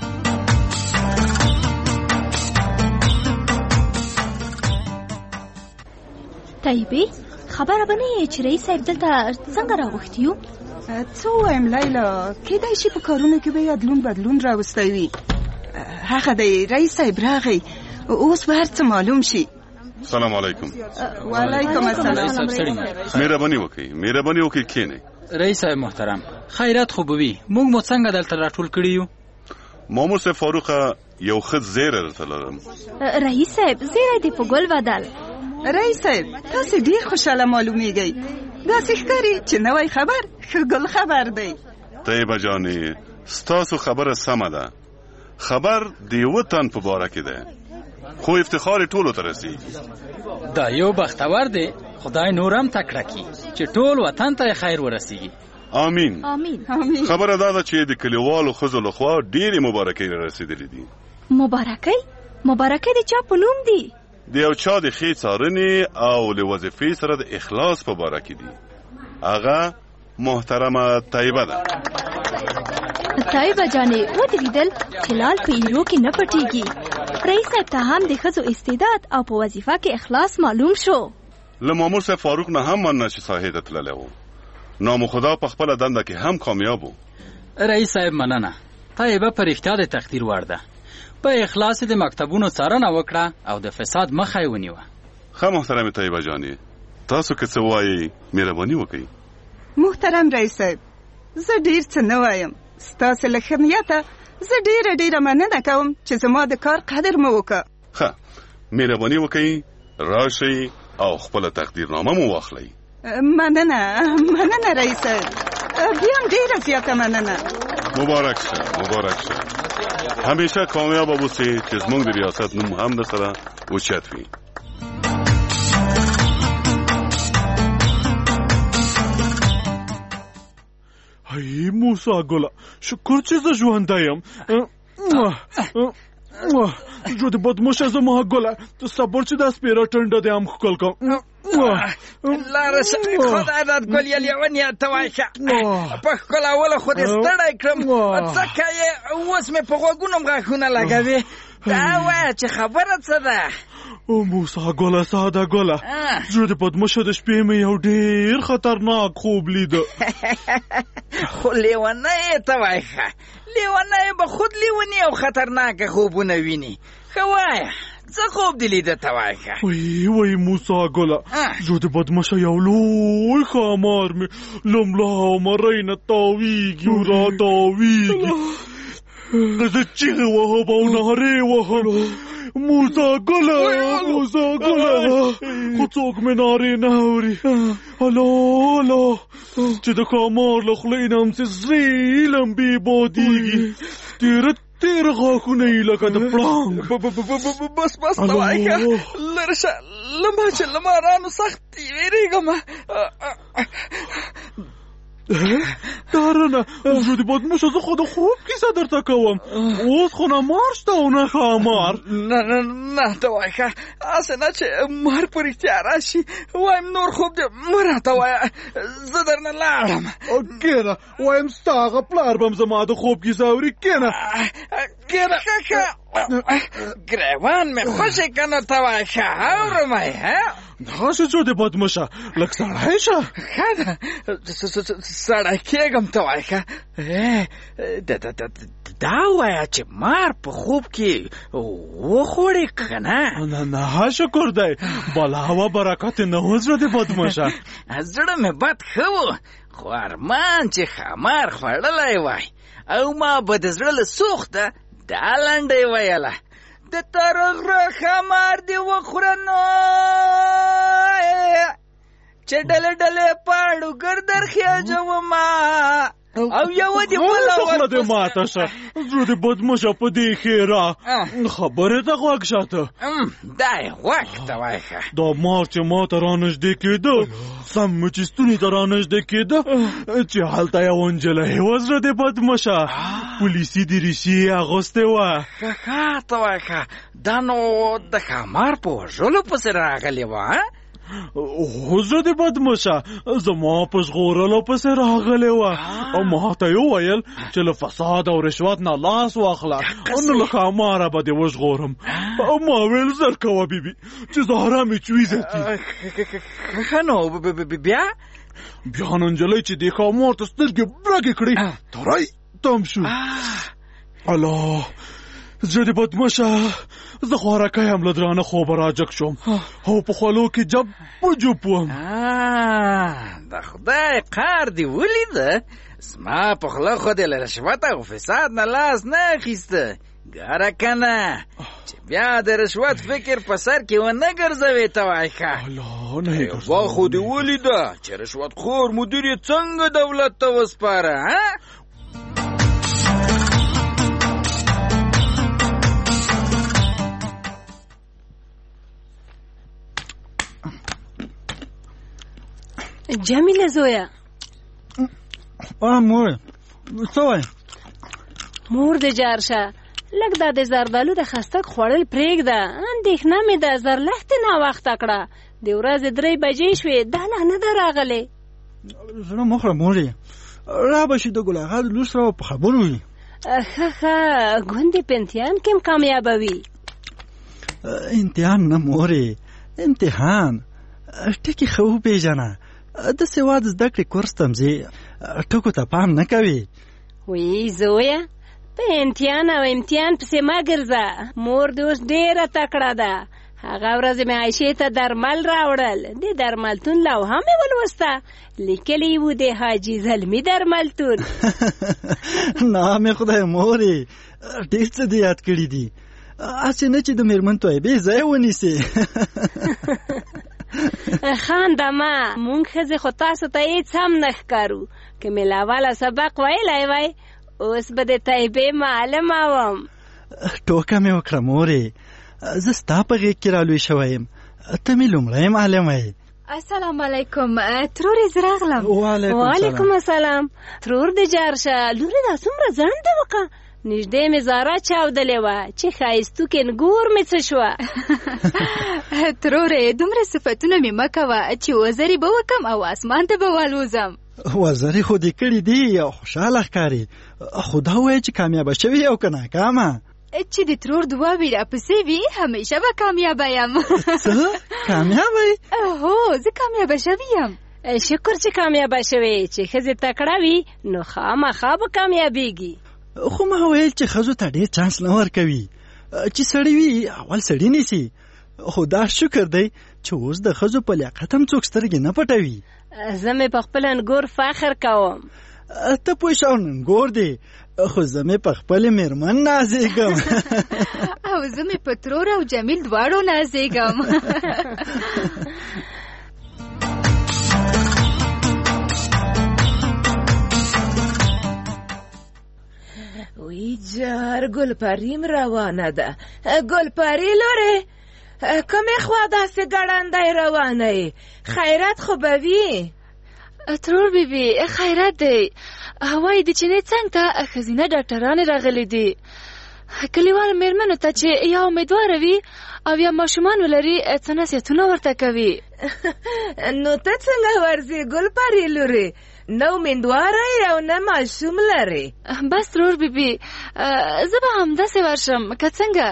طیبه خبره به نه یې چې رئیس صاحب دلته څنګه راغوښتي یو؟ څه ووایم لیلا، کیدای شي په کارونو کې به یې ادلون بدلون راوستی وي. هغه دی رئیس صاحب راغی، اوس به هر څه معلوم شي. سلام علیکم. وعلیکم السلام. مهرباني وکړئ مهرباني وکړئ کینئ. رئیس صاحب محترم، خیرات خو به وي. موږ مو څنګه دلته راټول کړي یو؟ مامور صاحب فاروقه یو ښه زیری درته لرم. رئیس صاحب زیری دې په ګل بدل. رئیس صاحب تاسو ډیر خوشاله معلومیږئ. داسې ښکاري چې نوی خبر ښه ګل خبر دی. طیبه جانې ستاسو خبره سمه ده. خبر د یوه تن په باره کې ده، خو افتخار ټولو ته رسیږي. دا یو بختور دی، خدای نورم تکړه کړي چې ټول وطن ته خیر ورسیږي. آمین. آمین. خبره دا ده چې د کلیوالو ښځو لخوا ډېرې مبارکۍ را رسېدلې دي. مبارکۍ؟ مبارکۍ د چا په نوم دي؟ د یو چا د ښې څارنې او له وظیفې سره د اخلاص په باره کې دي. هغه محترمه طیبه ده. طیبه جانې ودرېدل چې لال په ایرو کې نه پټېږي. رئیس صاحب ته هم د ښځو استعداد او په وظیفه کې اخلاص معلوم شو. له مامور صاحب فاروق نه هم مننه چې ساحې ته تللی و. نام خدا په خپله دنده کې هم کامیاب و. رئیس صاحب مننه. طیبه په رښتیا د تقدیر وړ ده. په اخلاص د مکتبونو څارنه وکړه او د فساد مخه یې ونیوه. ښه محترمې طیبه جانې، تاسو که څه وایئ مهرباني وکړئ. محترم رئیس صاحب، زه ډېر څه نه وایم. ستاسو له ښه نیته زه ډېره ډېره مننه کوم چې زما د کار قدر مو وکړه. ښه، مهرباني وکړئ، راشئ او خپله تقدیرنامه مو واخلئ. مننه مننه رئیس صاحب، بیا هم ډېره زیاته مننه. مبارک شه مبارک شه. همیشه کامیاب اوسئ چې زموږ د ریاست نوم هم درسره اوچت وي. ای موسی ګله، شکر چې زه ژوندی یم. جو د بدموشه زما ګله، ته صبر چې دا سپېره ټنډه دې هم ښکل کړم. لاره خدای داد ګل یې لیونیه ته وایشه په ښکلولو خو دې ستړی کړم، ځکه یې اوس مې په غوږونو غاښونه لګوي. دا وایه چې خبره څه ده؟ او موسی ګله ساده ګله، زه د بدموشه د شپې مې یو ډېر خطرناک خوب لیده. خو لیونی ته وایشه، لیونی به خود لیونی او خطرناکه خوبونه ویني. ښه وایه څه خوب دې لیده ته وایشه؟ وای وای موسی ګله، زه د بدموشه یو لوی ښامار مې له ملا او مرۍ نه تاویږي او را تاویږي. زه چیغې وهم او نارې وهم. موسی ګله موسی ګله، خو څوک مې نارې نه اوري. الا الا چې د ښامار له خولې نه همسې سرې لمبې بادېږي. تېره تېره غاښونه یې لکه د پړانګ. بس بس ته وایه، لرې شه له ما چې له مارانو سخت وېرېږم. دارنه زه د بدموشه زه خو د خوب کیسه درته کوم. اوس خو نه مار شته او نه ښامار. نه نه نه ته وایه، هسې نه چې مار په رښتیا راشي. وایم نور خوب دې مه راته وایه، زه درنه لاړم. کېنه، وایم ستا هغه پلار به هم زما د خوب کیسه اوري. کېنه کېنه ګریوان مې خوشې که نه ته وایه، اورم یې. داسې څو د بدموشه، لږ سړی شه. ښه ده، سړی کېږم ته وایه. دا وایه چې مار په خوب کې وخوړې که نه؟ نه نه شکر دی، بلا و برکت نه و زړه د بدموشه. زړه مې بد ښه و، خو ارمان چې ښامار خوړلی وای او ما به د زړه له سوخته دا لنډۍ ویله: د تره غره ښامار دې وخوره نو چې ډلې ډلې پاړو ګردر خېجومه او یو دې بله خوله دې ماته شه. زړه دې بدموشه په دې ښېرا خبرې ته غوږ شاته. دا یې غوږ ته وایه. دا مار چې ما ته رانږدې کېده، سم مې چې ستوني ته رانږدې کېده چې هلته یوه نجلۍ وه. زړه دې بدموشه پولیسي دریشي یې اغوستې وه. ښه ته وایه، دا نو د ښامار په وژلو پسې راغلې وه؟ او زه د بدموشه زما په ژغورلو پسې راغلې وه او ما ته یې وویل چې له فساد او رشوت نه لاس واخله، نو له ښاماره به دې وژغورم. او ما ویل زر کوه بیبي چې زهره مې چوي زتي. ښه نو بیا بیا نو نجلۍ چې دې ښامار ته سترګې برګې کړې تری تم شو. الله، زه د بدموشه زه خوارکی هم له درانه خوبه راجګ شوم او په خولو کې جب جوب وم. د خدای قهر دې ولیده؟ زما په خوله خو دې له رشوت او فساد نه لاس نه اخیسته. ګاره که نه چې بیا د رشوت فکر په سر کې ونه ګرځوې ته وایه. یوه خو دې ولیده چې رشوت خور مدیر یې څنګه دولت ته وسپاره. جمیله زویا آه مور څه وایې مور د جارشه لږ دا د زردالو د خستک خوړل پرېږده اندېښنه مې د زرلښتې ناوخته کړه د ورځې درې بجې شوې دا لا نه ده راغلی زړه مه خورم مورې را به شي د ګل اغا د لور سره په خبرو وي ښه ښه ګوندې په امتحان کې هم کامیابوي امتحان نه مورې امتحان ټکي ښه وپېژنه داسې واد زده کړې کورس ته ځې ټکو ته پام نه کوي وی زویه په امتحان او امتحان پسې مه ګرځه مور دې اوس ډېره تکړه ده هغه ورځ مې عایشې ته درمل راوړل د درملتون لوحه مې ولوسته لیکلي وو د حاجي زلمي درملتون نامې خدای مورې ډېر څه دې یاد کړي دي هسې نه چې د مېرمن تویبې ځای ونیسې خانده ما مونږ ښځې خو تاسو ته هېڅ هم نه ښکارو که مې له اوله سبق ویلی وای اوس به د طیبې معلمه وم ټوکه مې وکړه مورې زه ستا په غېږ کې رالوی شوی یم ته مې لومړی معلمه یې السلام علیکم ترورې زه راغلم وعلیکم السلام ترور د جارشه لورې دا څومره ځنډه وکړه نږدې مې زاره چاودلې وه چې ښایستوکې نګور مې څه شوه ترورې دومره صفتونه مې مه کوه چې وزرې به وکم او اسمان ته به والوزم وزرې خو دې کړي دي او خوشحاله ښکاري خو دا ووایه چې کامیابه شوې او که ناکامه چې د ترور دعاوې راپسې وي همیشه به کامیابه یم څه کامیابه یې هو زه کامیابه شوې یم شکر چې کامیابه شوې چې ښځې تکړه وي نو خامخا به کامیابېږي خو ما ویل چې ښځو ته ډېر چانس نه ورکوي چې سړی وي اول سړي نیسي خو دا شکر دی چې اوس د ښځو په لیاقت هم څوک سترګې نه پټوي زه مې په خپل انګور فخر کوم ته پوه شو انګور دی خو زه مې په خپلې مېرمن نازېږم او زه مې په ترور او جمیل دواړو نازېږم وی جار ګلپریم روانه ده ګلپری لورې کومې خوا داسې ګړندی روانه یې خیرات خو به وي ترور بیبي خیرات دی وایي د چینې څنګ ته ښځینه ډاکټرانې راغلي دي کلیوالو مېرمنو ته چې یا امیدواره وي او یا ماشومان ولري څه نصیحتونه ورته کوي نو ته څنګه ورځې ګلپري لورې نه امیندواره یې او نه ماشوم لرې بس ترور بیبي زه به همداسې ورشم که څنګه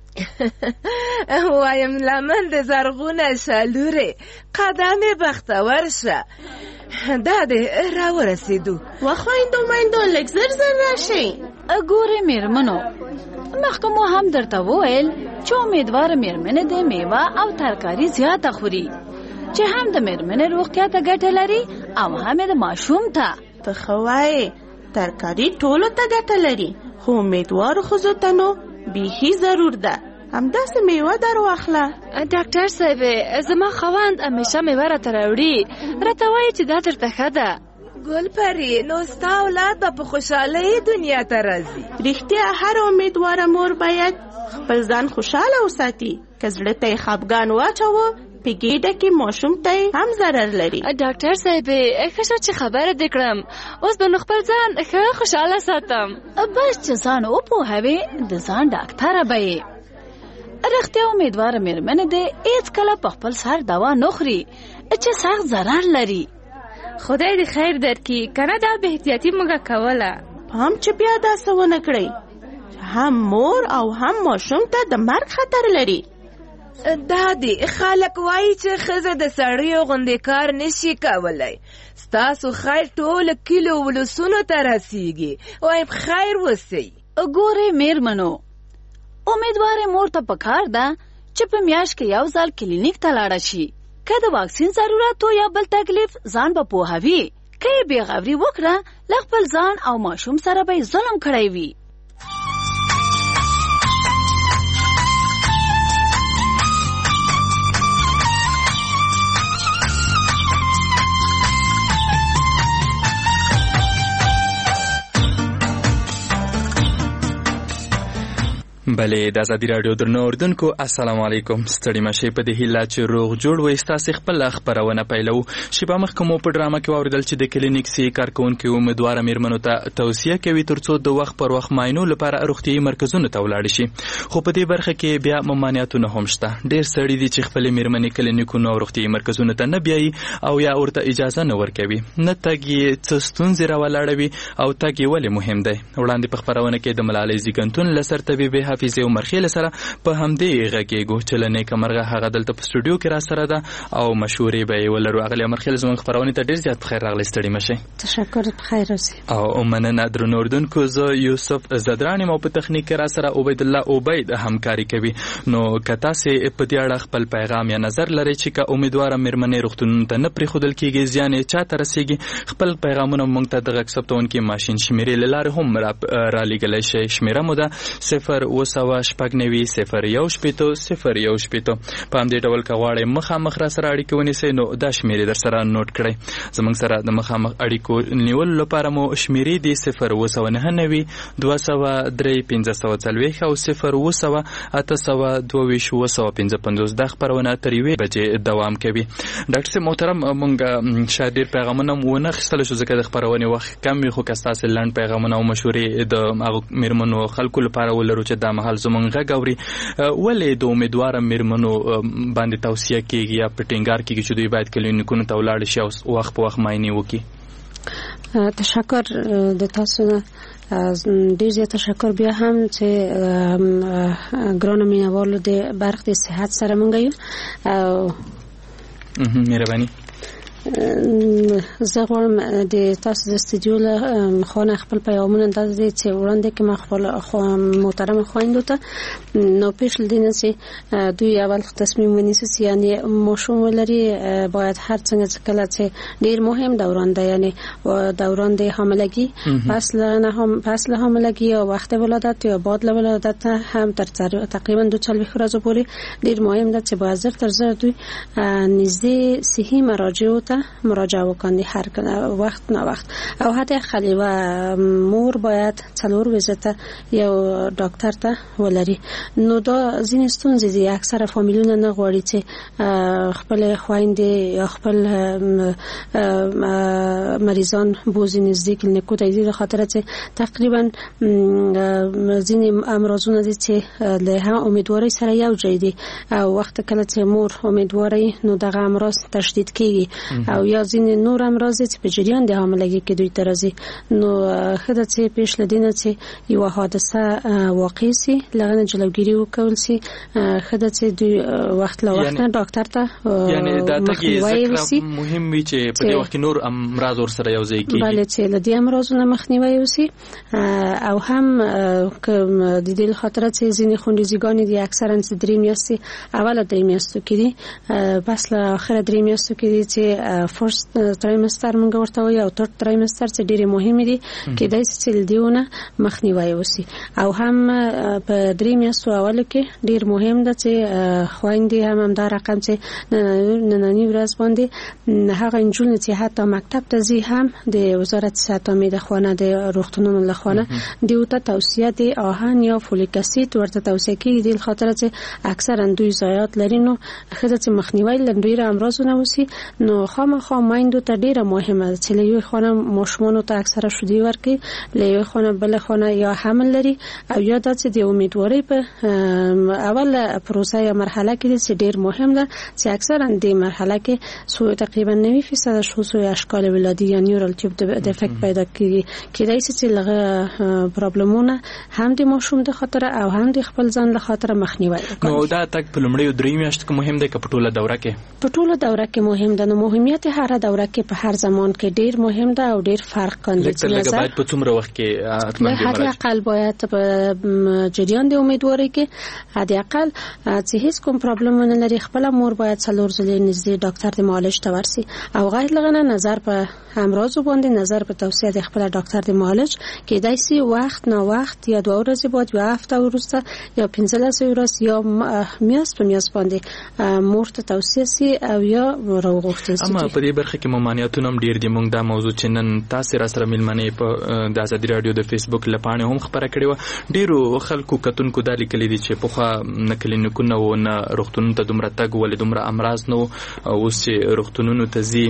وایم لمن د زرغونه شه لورې قدمې بختور شه دا دې راورسېدو وخویندو میندو لږ زر زر راشئ ګورې مېرمنو مخکې مو هم درته وویل چې امیدواره مېرمنې د میوه او ترکاري زیاته خوري چې هم د مېرمنې روغتیا ته ګټه لري او هم د ماشوم ته ته ښه وایې ترکاري ټولو ته ګټه لري خو امیدوارو ښځو ته نو بیخي ضرور ده همداسې میوه در واخله ډاکټر صاحب زما خاوند همیشه میوه راته راوړي راته وایي چې دا درته ښه ده ګلپري نو ستا اولاد به په خوشحالۍ دنیا ته راځي رښتیا هر امیدواره مور باید خپل ځان خوشحاله وساتي که زړه ته یې خفګان واچوه په ګېډه کې ماشوم ته هم ضرر لري ډاکټر صاحب ښه شو چې خبره دې کړم اوس به نو خپل ځان ښه خوشحاله ساتم بس چې ځان وپوهوې د ځان ډاکټره به یې رښتیا امیدواره مېرمنې دې هېڅکله په خپل سر دوا نه خوري چې سخت ضرر لري خدای دې خیر درکړي کنه دا بې احتیاطي موږ کوله هم چې بیا داسې ونه کړئ هم مور او هم ماشوم ته د مرګ خطر لري دا دی خلک وایي چې ښځه د سړیو غوندې کار نشي کولی ستاسو خیر ټول کلو ولسونو ته رسیږي وایم خیر وسئ ګورې مېرمنو امیدواره مور ته پکار ده چې په میاشت کې یو ځل کلینیک ته لاړه شي که د واکسین ضرورت یا بل تکلیف ځان به پوهوي که یې بېغوري وکړه له خپل ځان او ماشوم سره به یې ظلم کړی وي بلې د ازادي راډیو درنو اوریدونکو السلام علیکم. ستړي مشئ په دې هیله چې روغ جوړ وئ. ستاسې خپله خپرونه پیلو. شیبه مخکې مو په ډرامه کې واورېدل چې د کلینیک سي کارکوونکي امیدواره میرمنو ته توصیه کوي تر څو د وخت پر وخت معاینو لپاره روغتیایي مرکزونو ته ولاړ شي. خو په دې برخه کې بیا ممانعتونه هم شته. ډېر سړي دي چې خپلې میرمنې کلینیکونو او روغتیایي مرکزونو ته نه بیایي او یا ورته اجازه نه ورکوي. نه تګ یې څه ستونزې راولاړوي او تګ یې ولې مهم دی. وړاندې په خپرونه کې د ملالۍ زیږنتون له سرطبیبې حافظې عمر خیل سره په همدې غږیږو چې له نیکه مرغه هغه دلته په سټوډیو کې را سره ده او مشورې به یې ولرو. اغلې عمر خیل زموږ خپرونې ته ډېر زیات پخیر راغلی. ستړي مشئ. تشکر. بخیر اوسئ. او مننه درنو اوریدونکو. زه یوسف زدران یم او په تخنیک کې را سره عبید الله عبید همکاري کوي. نو که تاسې په دې اړه خپل پیغام یا نظر لرئ چې که امیدواره میرمنې روغتونونو ته نه پرېښودل کېږي زیان یې چا ته رسېږي خپل پیغامونه موږ ته د غږ ثبتونکي ماشین شمېرې له لارې هم را لیږلی شئ. شمېره مو ده صفر اوه سوه شپږ نوي صفر یو شپېته صفر یو شپېته. په همدې ډول که غواړئ مخامخ را سره اړیکې ونیسئ نو دا شمېرې در سره نوټ کړئ. زموږ سره د مخامخ اړیکو نیولو لپاره مو شمېرې دي صفر اوه سوه نهه نوي دوه سوه درې پنځه سوه څلوېښت او صفر اوه سوه اته سوه دوه ویشت اوه سوه پنځه پنځوس. دا خپرونه تر یوې بجې دوام کوي. ډاکټر صاحب محترم موږ شاید ډېر پیغامونه ونه اخیستلی شو ځکه د خپرونې وخت کم وي، خو که ستاسې لنډ پیغامونه او مشورې د هغو میرمنو خلکو لپاره ولرو چې دا مهال زموږ غږ اوري، ولې د امیدواره میرمنو باندې توصیه کېږي یا په ټینګار کېږي چې دوی باید کلینیکونو ته ولاړ شي او وخت په وخت معاینې وکړي؟ تشکر د تاسو نه ډېر زیات تشکر. بیا هم چې ګرانو مینهوالو د برخې د صحت سره موږ یو او مهرباني زه غواړم د تاسو د استودیو له خوا خپل پیغامونه داسې دي چې وړاندې کړم خپل محترم خویندو ته. نو پیش له دې نه چې دوی اول تصمیم ونیسي چې یعنې ماشوم ولري باید هر څنګه چې کله چې ډېر مهم دوران دی، یعنې دوران د حاملگی پس له هم پس له حاملگی یا وقت ولادت یا بعد له ولادت هم تر تقریبا دو چالویښت ورځو پورې ډېر مهم ده چې باید زر تر زر دوی نږدې صحي مراجعو مراجعه وکړي هر وخت نه وخت. او حتی خلی و مور باید څلور ویزته یو ډاکټر ته ولري. نو دا ځینې ستونزې دي. اکثره فامیلونه نه غواړي چې خپل خویندې یا خپل مریضان بوزي نزدیک کلینیکو ته. دې خاطر چې تقریبا ځینې امراضونه دي چې له هم امیدوارۍ سره یو ځای دي او وخت کله چې مور امیدوارۍ نو دغه امراض تشدید کیږي او یا ځینې نور امراض چې په جریان د حاملګي کې دوی ته راځي. نو ښه ده چې پیش له دې نه چې یوه حادثه واقع سي له هغه نه جلوګیري وکول سي. ښه ده چې دوی وخت له وخت نه ډاکټر ته مخنیوی وسي. مهم وي چې په دې وخت کې نور امراض ورسره یو ځای کېږي. بله چې له دې امراضونو مخنیوی وسي. او هم د دې له خاطره چې ځینې خونریزیګانې دي اکثرا چې درې میاشتې اوله درې میاشتو کې دي بس له آخره درې میاشتو کې دي چې فرست ترایمستر موږ ورته وایو او ترډ ترایمستر چې ډېرې مهمې دي کېدای شي چې له دېونه مخنیوی وسي. او هم په درې میاشتو اولو کې ډېر مهم ده چې خویندې هم همدا رقم چې نننۍ ورځ باندې هغه نجونې چې حتی مکتب ته ځي هم د وزارت صحت عامې د خوا نه د روغتونونو له خوا نه دوی ته توصیه د آهن یا فولیک اسید ورته توصیه کېږي. دې خاطر چې اکثرا دوی ضایعات لري. نو ښه ده چې مخنیوی له ډېرو امراضونو وسي. نو خامخا میندو ته ډیره مهمه ده چې له یوې خوا ماشومانو ته اکثره شیدې ورکړي، له یوې خوا بله خوا یا حمل لري او یا دا چې د امیدوارۍ په اول پروسه یا مرحله کې چې ډیر مهم ده چې اکثرا د مرحله کې سو تقریبا نوي فیصد شخصو اشکال ولادي یا نیورال تیوب دفکت پیدا کیږي. کېدای شي چې لغه پرابلمونه هم د ماشوم د خاطر او هم د خپل ځان له خاطر مخنیوي وکړي. نو دا تک په لومړیو درې میاشتو کې مهم دی که په ټوله دوره کې؟ په ټوله دوره کې مهم ده. نو مهمیت هر دوره کې په هر زمان کې ډیر مهم ده او ډیر فرق کوي. لکه باید په څومره وخت کې اتمن دی مراد؟ اقل باید په جریان د امیدوارۍ کې حد اقل چې هیڅ کوم پرابلم نه لري خپل مور باید څلور ځلې نږدې ډاکټر د معالج ته ورسي او غیر لغنه نظر په امراض باندې نظر په توصیه د خپل ډاکټر د معالج کېدای شي وخت نه وخت یا دوه ورځې بعد یا هفته وروسته یا پنځلس ورځې یا میاشت په میاشت باندې مور ته توصیه سي او یا راوغوښتل سي. په دې برخه کې ممانعتونه هم ډیر دي. موږ دا موضوع چې نن تاسو را سره ملمنې په د ازادي رادیو د فیسبوک لپاره هم خبره کړې و. ډیرو خلکو کتونکو دا لیکلي دي چې پخوا نه کلینیکونه و نه روغتونونو ته دومره تګ ولې دومره امراض نه و. اوس چې روغتونونو ته ځي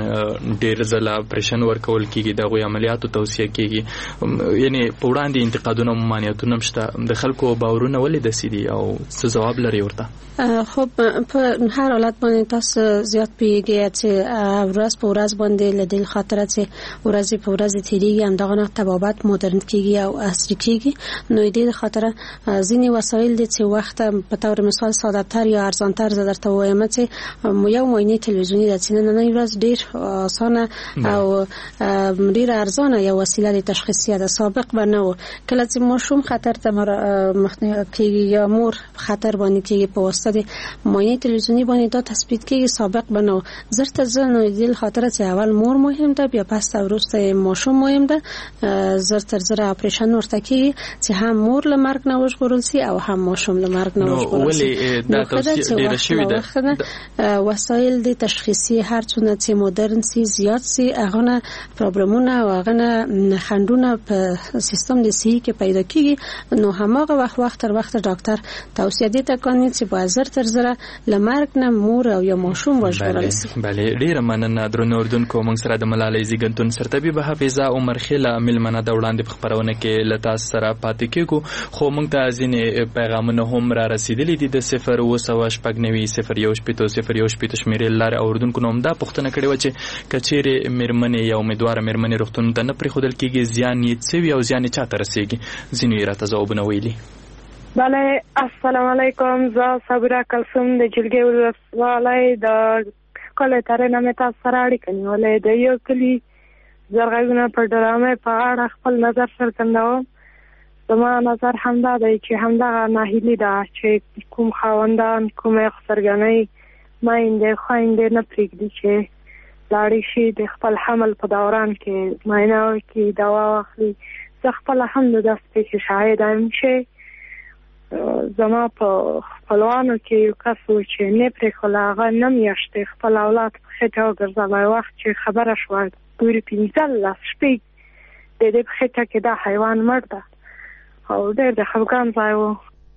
ډیر ځله اپریشن ورکول کېږي، د هغوی عملیاتو توصیه کېږي. یعنی په وړاندې انتقادونه ممانعتونه هم شته. د خلکو باورونه ولې داسې دي او څه ځواب لري ورته؟ خب په هر حالت باندې تاسو زیات پیږي چې ورځ په ورځ باندې له دې خاطر چې ورځ په ورځ تیریږي همدغه طبابت مدرن کیږي او عصري کیږي. نو دې خاطر ځینې وسایل دي چې وخت په تور مثال ساده تر یا ارزان تر درته وایم چې یو معاینه تلویزیونی د چې نن ورځ ډیر اسانه او ډیر ارزانه یو وسیله د تشخیصیه د سابق بنو. کله چې ماشوم خطر ته مخنیوي کیږي یا مور خطر باندې کیږي په واسطه د معاینه تلویزیونی باندې دا تثبیت کیږي سابق بنو. زرت زنه د خاطر چې اول مور مهم ده بیا پس وروسته ماشوم مهم ده. زرت زره اپریشن ورته کیږي چې هم مور له مرګ نه وژغورل سي او هم ماشوم له مرګ نه وژغورل سي. دا توصیه ډیره شوې ده. وسایل د تشخیصي هر څونه چې مدرن سي زیات سي هغه نه پرابلمونه او هغه نه خندونه په سیستم د صحي کې پیدا کیږي. نو هماغه وخت وخت تر وخت ډاکټر توصیه دي ته کوي چې په زر تر زره لمرګ نه مور او یا ماشوم وژغورل شي. بله ډیره مننه درنو اردوونکو. موږ سره د ملالۍ زیږنتون سرطبیب حافظه عمر خیله ملمنه د وړاندې په خبرونه کې له تاسو سره پاتې کېږو. خو موږ ته ځینې پیغامونه هم را رسیدلي دي د صفر اوه سوه شپږ نوي صفر یو شپېته صفر یو شپېته شمېرې لارې اردوونکو نو همدا پوښتنه کړې وه چې که چیرې مېرمنې یا امیدواره مېرمنې روغتون ته نه پرېښودل کېږي زیان یې څه وي او زیان یې چا ته رسېږي؟ ځینو یې راته ځوابونه ویلي. بله السلام علیکم. زه صابره کلثوم د جلګې ولسوالۍ د ښکلې ترې مې تاسو سره اړیکه نیولې. د یو کلي زرغونونه په ډرامې په اړه خپل نظر څرګندوم. زما نظر همدا دی چې همدغه ناهیلي ده چې کوم خاوندان کومې خسرګنۍ میندې خویندې نه پرېږدي چې لاړې شي د خپل حمل په دوران کې معاینه وکړي، دوا واخلي. زه خپله هم د داسې پېښې شاهده یم چې زما په خپلوانو کې یو کس و چې نه پرېښوله، هغه نه میاشتې خپل اولاد په خېټه وګرځولی. وخت چې خبره شوه ګوري پنځلس شپې د دې په خېټه کې دا حیوان مړ ده او ډېر د خفګان ځای و.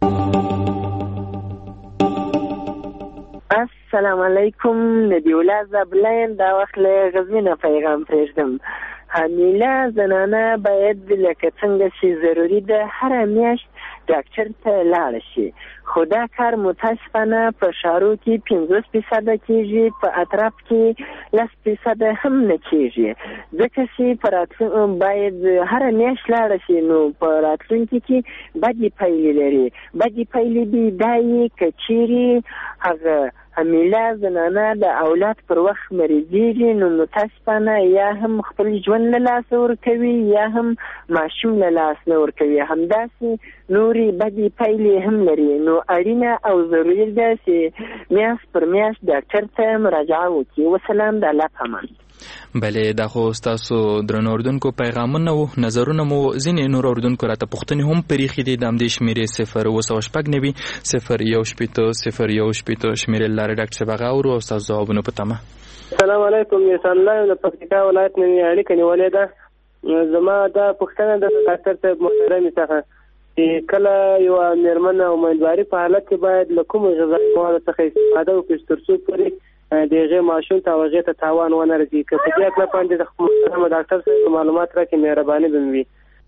السلام علیکم. نبیوله زبلین دا وخت له غزنینه پیغام پرېږدم. حامله زنانه باید لکه څنګه چې ضروري ده هره میاشت ډاکټر ته لاړه شي، خو دا کار متاسفانه په ښارو کې پنځوس فیصده کېږي، په اطراف کې لس فیصده هم نه کېږي، ځکه چې په راتلونکي باید هره میاشت لاړه شي. نو په راتلونکي کې بدې پایلې لري. بدې پایلې دي دا یې که چیرې هغه حامله زنانه د اولاد پر وخت مریضېږي نو متاسفانه یا هم خپل ژوند له لاسه ورکوي یا هم ماشوم له لاسه نه ورکوي. همداسې نورې بدې پایلې هم لري. نو اړینه او ضروري ده چې میاشت پر میاشت ډاکټر ته مراجعه وکړي. وسلام، د الله په امان. بله دا خو ستاسو درنو اردوونکو پیغامونه و نظرونه مو. ځینې نور اردوونکو راته پوښتنې هم پرېښې دي د همدې شمېرې صفر اوه سوه شپږ نوي صفر یو شپېته صفر یو شپېته شمېرې لارې ډاکټر صاحب هغه اورو او ستاسو ځوابونه په تمه. السلام علیکم. احسان الله یم د پکتیکا ولایت نه مې اړیکه نیولې ده. زما دا پوښتنه ده ډاکټر صاحب محترمې څخه چې کله یوه مېرمن امیندواري په حالت کې باید له کومو غذایي موادو څخه استفاده وکړي تر څو پورې د هغې ماشوم ته او هغې ته تاوان ونه رسي؟ که په دې هکله باندې د محترمه ډاکټر صاحب معلومات راکړي مهرباني به مې وي.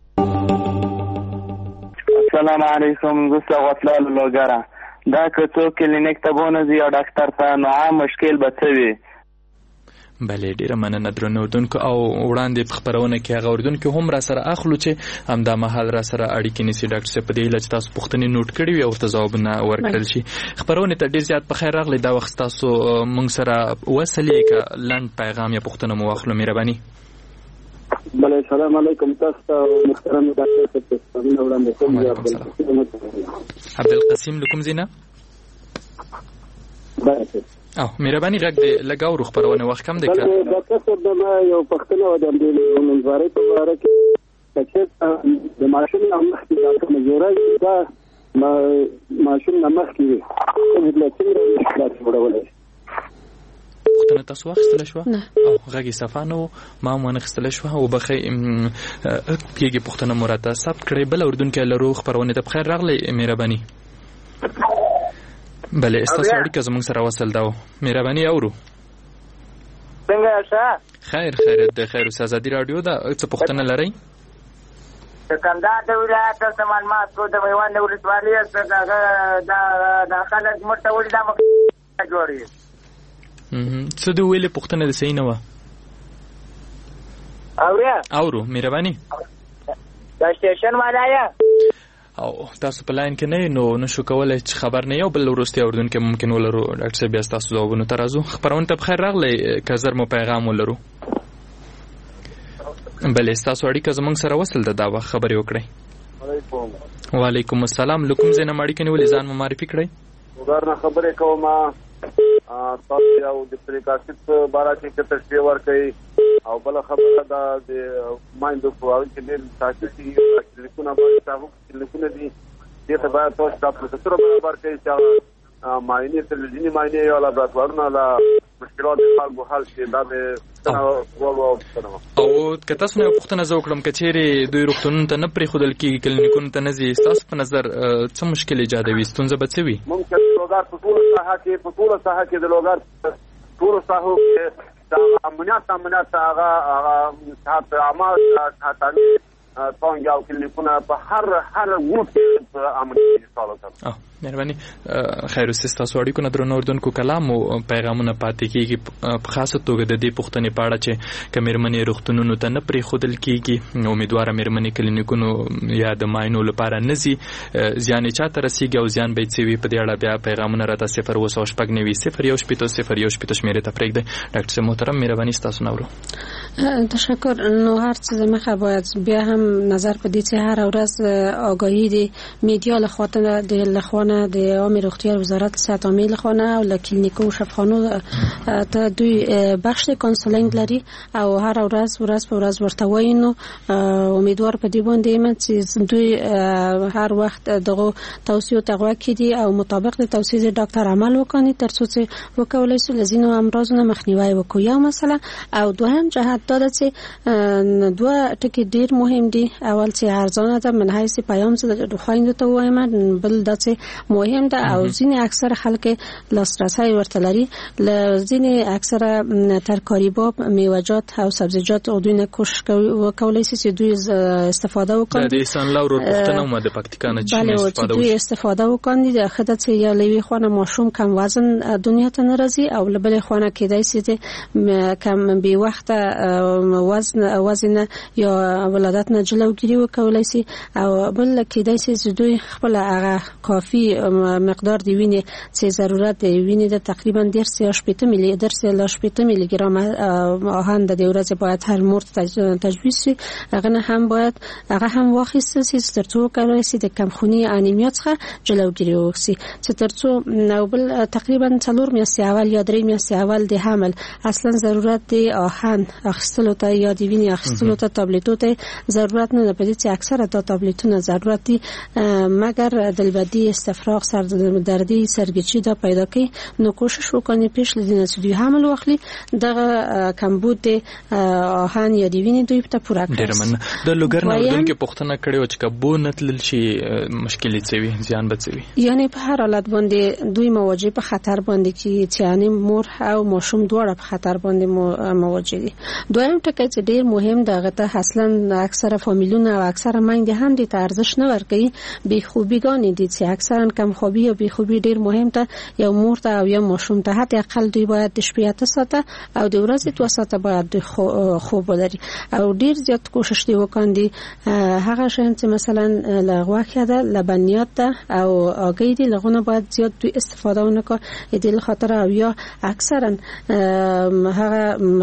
السلام علیکم. زه سوغتلال لوګره. دا که څوک کلینیک ته بونځي او ډاکټر ته نو عام مشکل به څه وي؟ بله ډیره مننه درنو اردوونکو. او وړاندې په خپرونه کې هغه اردوونکو هم را سره اخلو چې همدا مهال را سره اړیکې نیسي ډاکټر صاحب په دې هیله چې تاسو پوښتنې نوټ کړي وي او ورته ځوابونه ورکړل شي. خپرونې ته ډېر زیات په خیر راغلی. دا وخت تاسو موږ سره وصلې که لنډ پیغام یا پوښتنه مو واخلو مهرباني. بله السلام علیکم. تاسو ته محترم ډاکټر صاحب سلامونه وړاندې کوم. عبدالقسیم له کوم ځای نه؟ او مهرباني غږ دې لږ اورو. خپرونه وخت کم دی که ډاکټر صاحب د ما یو پوښتنه وه د امیندوارۍ په باره کې چې د ماشوم نه مخکې دا کومه جوړه دا ماشوم نه مخکې وي څنګه څنګه جوړولی؟ پوښتنه تاسو واخیستله شوه او غږ یې صفا نه و ما هم ونه اخیستله شوه وبښئ کېږي پوښتنه مو راته ثبت کړئ بله اردونکې لرو خپرونې ته بخیر راغلی مهرباني بله ستاسو اړیکه زموږ سره وصل ده مهرباني اورو څنګه ښه خیر خیریت دی خیر اوسه ازادي راډیو ده څه پوښتنه لرئ د کندهار د ولایت سامان ماسکو د میوند ولسوالۍ څخه د خلک مرته ولې دا مخ جوړي څه د ویلې پوښتنه د صحیح نه وه اوریا اورو مهرباني دا سټیشن والا یا او تاسو په لاین کې نه نو نشو کولای چې خبر نه یو بل وروسته اوردونکو ممکن ولرو ډاکټر صاحب بیا تاسو ځوابونه ته راځو خبرونه ته بخیر راغلی که زر مو پیغام ولرو بلې ستاسو اړیکه زموږ سره وصل ده دا وخت خبرې وکړئ وعلیکم السلام له کوم ځای نه مو اړیکه نیولې ځان مو معرفي کړئ ودار نه خبرې کوم تاسو یو د پریکاسیت باره کې تشریح ورکړئ او بل خبره دا د مایندو په اړه چې ډېر تاکید لیکونه باندې تاسو لیکونه دي چې ته باید تاسو تاسو سره برابر کړئ چې ماینه تلویزیونی ماینه یا لابراتوارونه لا مشکلات خلکو حل شي دا به او که تاسو نه پوښتنه زه وکړم که چیرې دوی روغتونونو ته نه پرېښودل کېږي کلینیکونو ته نه ځي ستاسو په نظر څه مشکل ایجادوي ستونزه به څه وي ممکن لوګار په ټوله ساحه کې په ټوله ساحه کې د لوګار ټولو ساحو کې دا امنیت امنیت هغه هغه صحت اعمال صحت څنګه او کلینیکونه په هر هر ګروپ کې امنیت انشاءالله اه مهرباني خیر اوسه تاسو اړیکو نه درنو اردوونکو کلام او پیغامونه پاتې کیږي په خاصه توګه د دې پوښتنې په اړه چې کمرمنې روغتونونو ته نه پرې خودل کیږي امیدواره مېرمنې کلینیکونو یا د ماینو لپاره نزي ځان چا تر رسیږي او ځان به چوي په دې اړه بیا پیغامونه راته صفر وسو شپږ نوي صفر یو شپږ صفر یو شپږ شمیره ته پرېږدئ ډاکټر محترم مهرباني تاسو نورو تشکر نو هر څه مخه باید بیا هم نظر په دې چې هر ورځ آگاهی د میډیا له خوا د لخوانه د عامه روغتیا وزارت صحت عامه له خوا او له کلینیکو شفاخانو ته دوی بخش کانسلینګ لري او هر ورځ ورځ په ورځ ورته وایي نو امیدوار په دې باندې یم چې دوی هر وخت دغه توصیو تغوا کړي او مطابق د توصیې ډاکټر عمل وکړي ترڅو چې وکولای شي لزینو امراضونو مخنیوي وکړي یو مثلا او دوهم جهت دا چې دوه ټکي ډیر مهم دي اول چې ارزانه ده من حیث پیام څه د خويند ته وایم بل دا چې مهم ده او ځینې اکثر خلک لاسرسي ورته لري ځینې اکثر ترکاری باب میوه‌جات او سبزیجات او دوی نه کوشش وکولای شي چې دوی استفاده وکړي د انسان لورو پختنه مو د پکتیکانه چې استفاده وکړي استفاده وکړي د خدای چې یا لوي خونه ماشوم کم وزن دنیا ته ناراضي او بل خونه کېدای شي کم به وخت وزن وزن یا ولادت نه جلوگیری وکولای شي او بل کېدای شي چې دوی خپل هغه کافي مقدار دی ویني چې ضرورت دی ویني د تقریبا ډیر سه شپږ ملي درس له شپږ ملي ګرام آهن د ورځې باید هر مورد تجویز شي هغه نه هم باید هغه هم واخیستل شي ترڅو کولای شي د کمخونی انیمیا څخه جلوگیری وکړي چې ترڅو نو بل تقریبا څلور میاشتې اول یا درې میاشتې اول د حمل اصلا ضرورت دی آهن اخیستلو ته یا د ویني اخیستلو ته ټابلیټو ته ضرورت نه پدې چې اکثره د ټابلیټونو ضرورت دي مګر دلبدي استفراغ سردردي سرګچي دا پیدا کوي نو کوشش وکړئ پیش لدینه چې دوی حمل واخلي دغه کمبود آهن یا د ویني دوی ته پوره کړي ډیر من د لوګر نه ودونکو پښتنه کړي او چې کبو نتل شي مشکلې څوي ځان بچوي یعنی په هر حالت باندې دوی مواجه په خطر باندې چې یعنی مور او ماشوم دواړه په خطر باندې مواجه دي دویم ټکی چې ډیر مهم دغه ته اصلا اکثره فامیلونه او اکثره مایند هم دي ته ارزش نه ورکوي بی خوبیګانی دي چې اکثرا کم خوبي او بی خوبي ډیر مهم ته یو مور ته او یو ماشوم ته حتی اقل دوی باید د شپې اته ساعته او د ورځې دوه ساعته باید خوب ولري او ډیر زیات کوشش دی وکاندي هغه شین چې مثلا لغوخه ده لبنیات ده او اگې دي لغونه باید زیات دوی استفاده ونکړي د دې خاطر او یا اکثرا هغه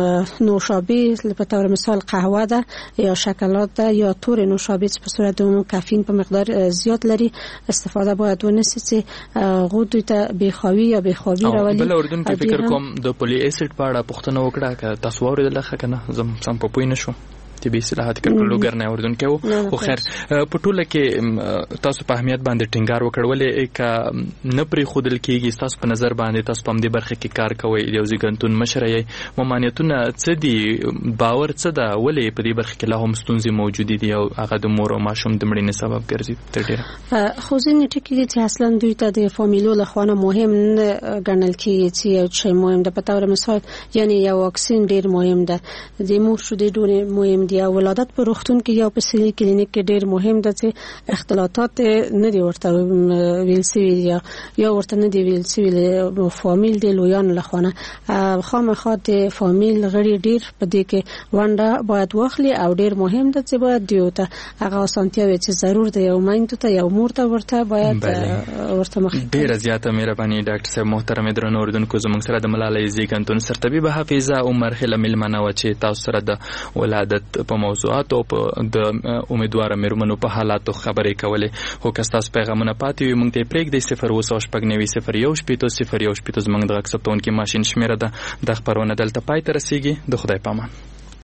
نوشابه په تور مثال قهوه ده یا شکلات ده یا تور نوشابه په صورت د کافین په مقدار زیات لري استفاده باید ونسی چې غوډه ته بخوابي یا بخوابي راولي بل اردن کې فکر کوم د پولی اسید په اړه پوښتنه وکړه که تاسو اوریدل ښه کنه زم سم په پوی نشو طبي اصلاحات کړکړو ګرنه اردن کې او خیر په ټوله کې تاسو په اهمیت باندې ټینګار وکړ ولې ک نه پری خودل کېږي تاسو په نظر باندې تاسو په دې برخه کې کار کوئ یو ځګنتون مشرې ممانعتونه څه دي باور څه ده ولې په دې برخه کې لا هم ستونزې موجود دي او هغه د مور او ماشوم د مړینې سبب ګرځي تر ډیره خو ځینې ټکي دي چې اصلا دوی ته د فامیلو له خوا نه مهم نه ګڼل کېږي چې یو شی مهم ده په تور مثال یعنی یو واکسین ډیر مهم ده د مور شیدې ډیر مهم دي او ولادت په روغتون کې یا په سړي کلینیک کې ډیر مهم ده چې اختلاطات نه دي ورته ویل سوي یا یا ورته نه دی ویل سوي فامیل د لویان له خوا نه خامخا د فامیل غړي ډیر په دې کې ونډه باید واخلي او ډیر مهم ده چې باید دیو ته هغه اسانتیاوې چې ضرور ده یو مایندو ته یو مور ته ورته باید ورته مخ ډیر زیاته مهرباني ډاکټر صاحب محترم درنو اوردونکو زموږ سره د ملالۍ زیږنتون سرطبیب حافظه عمر خله ملمنه و چې تاسو سره د ولادت په موضوعات او په د امیدوار مېرمنو په حالاتو خبرې کولې هو که تاسو پیغامونه پاتې وي موږ ته پرېږدئ صفر اووه سوه شپږ نوي صفر یو شپېته صفر یو شپېته زموږ د غږ ثبتونکي ماشین شمېره ده د خپرونه دلته پای ته رسیږي د خدای په امان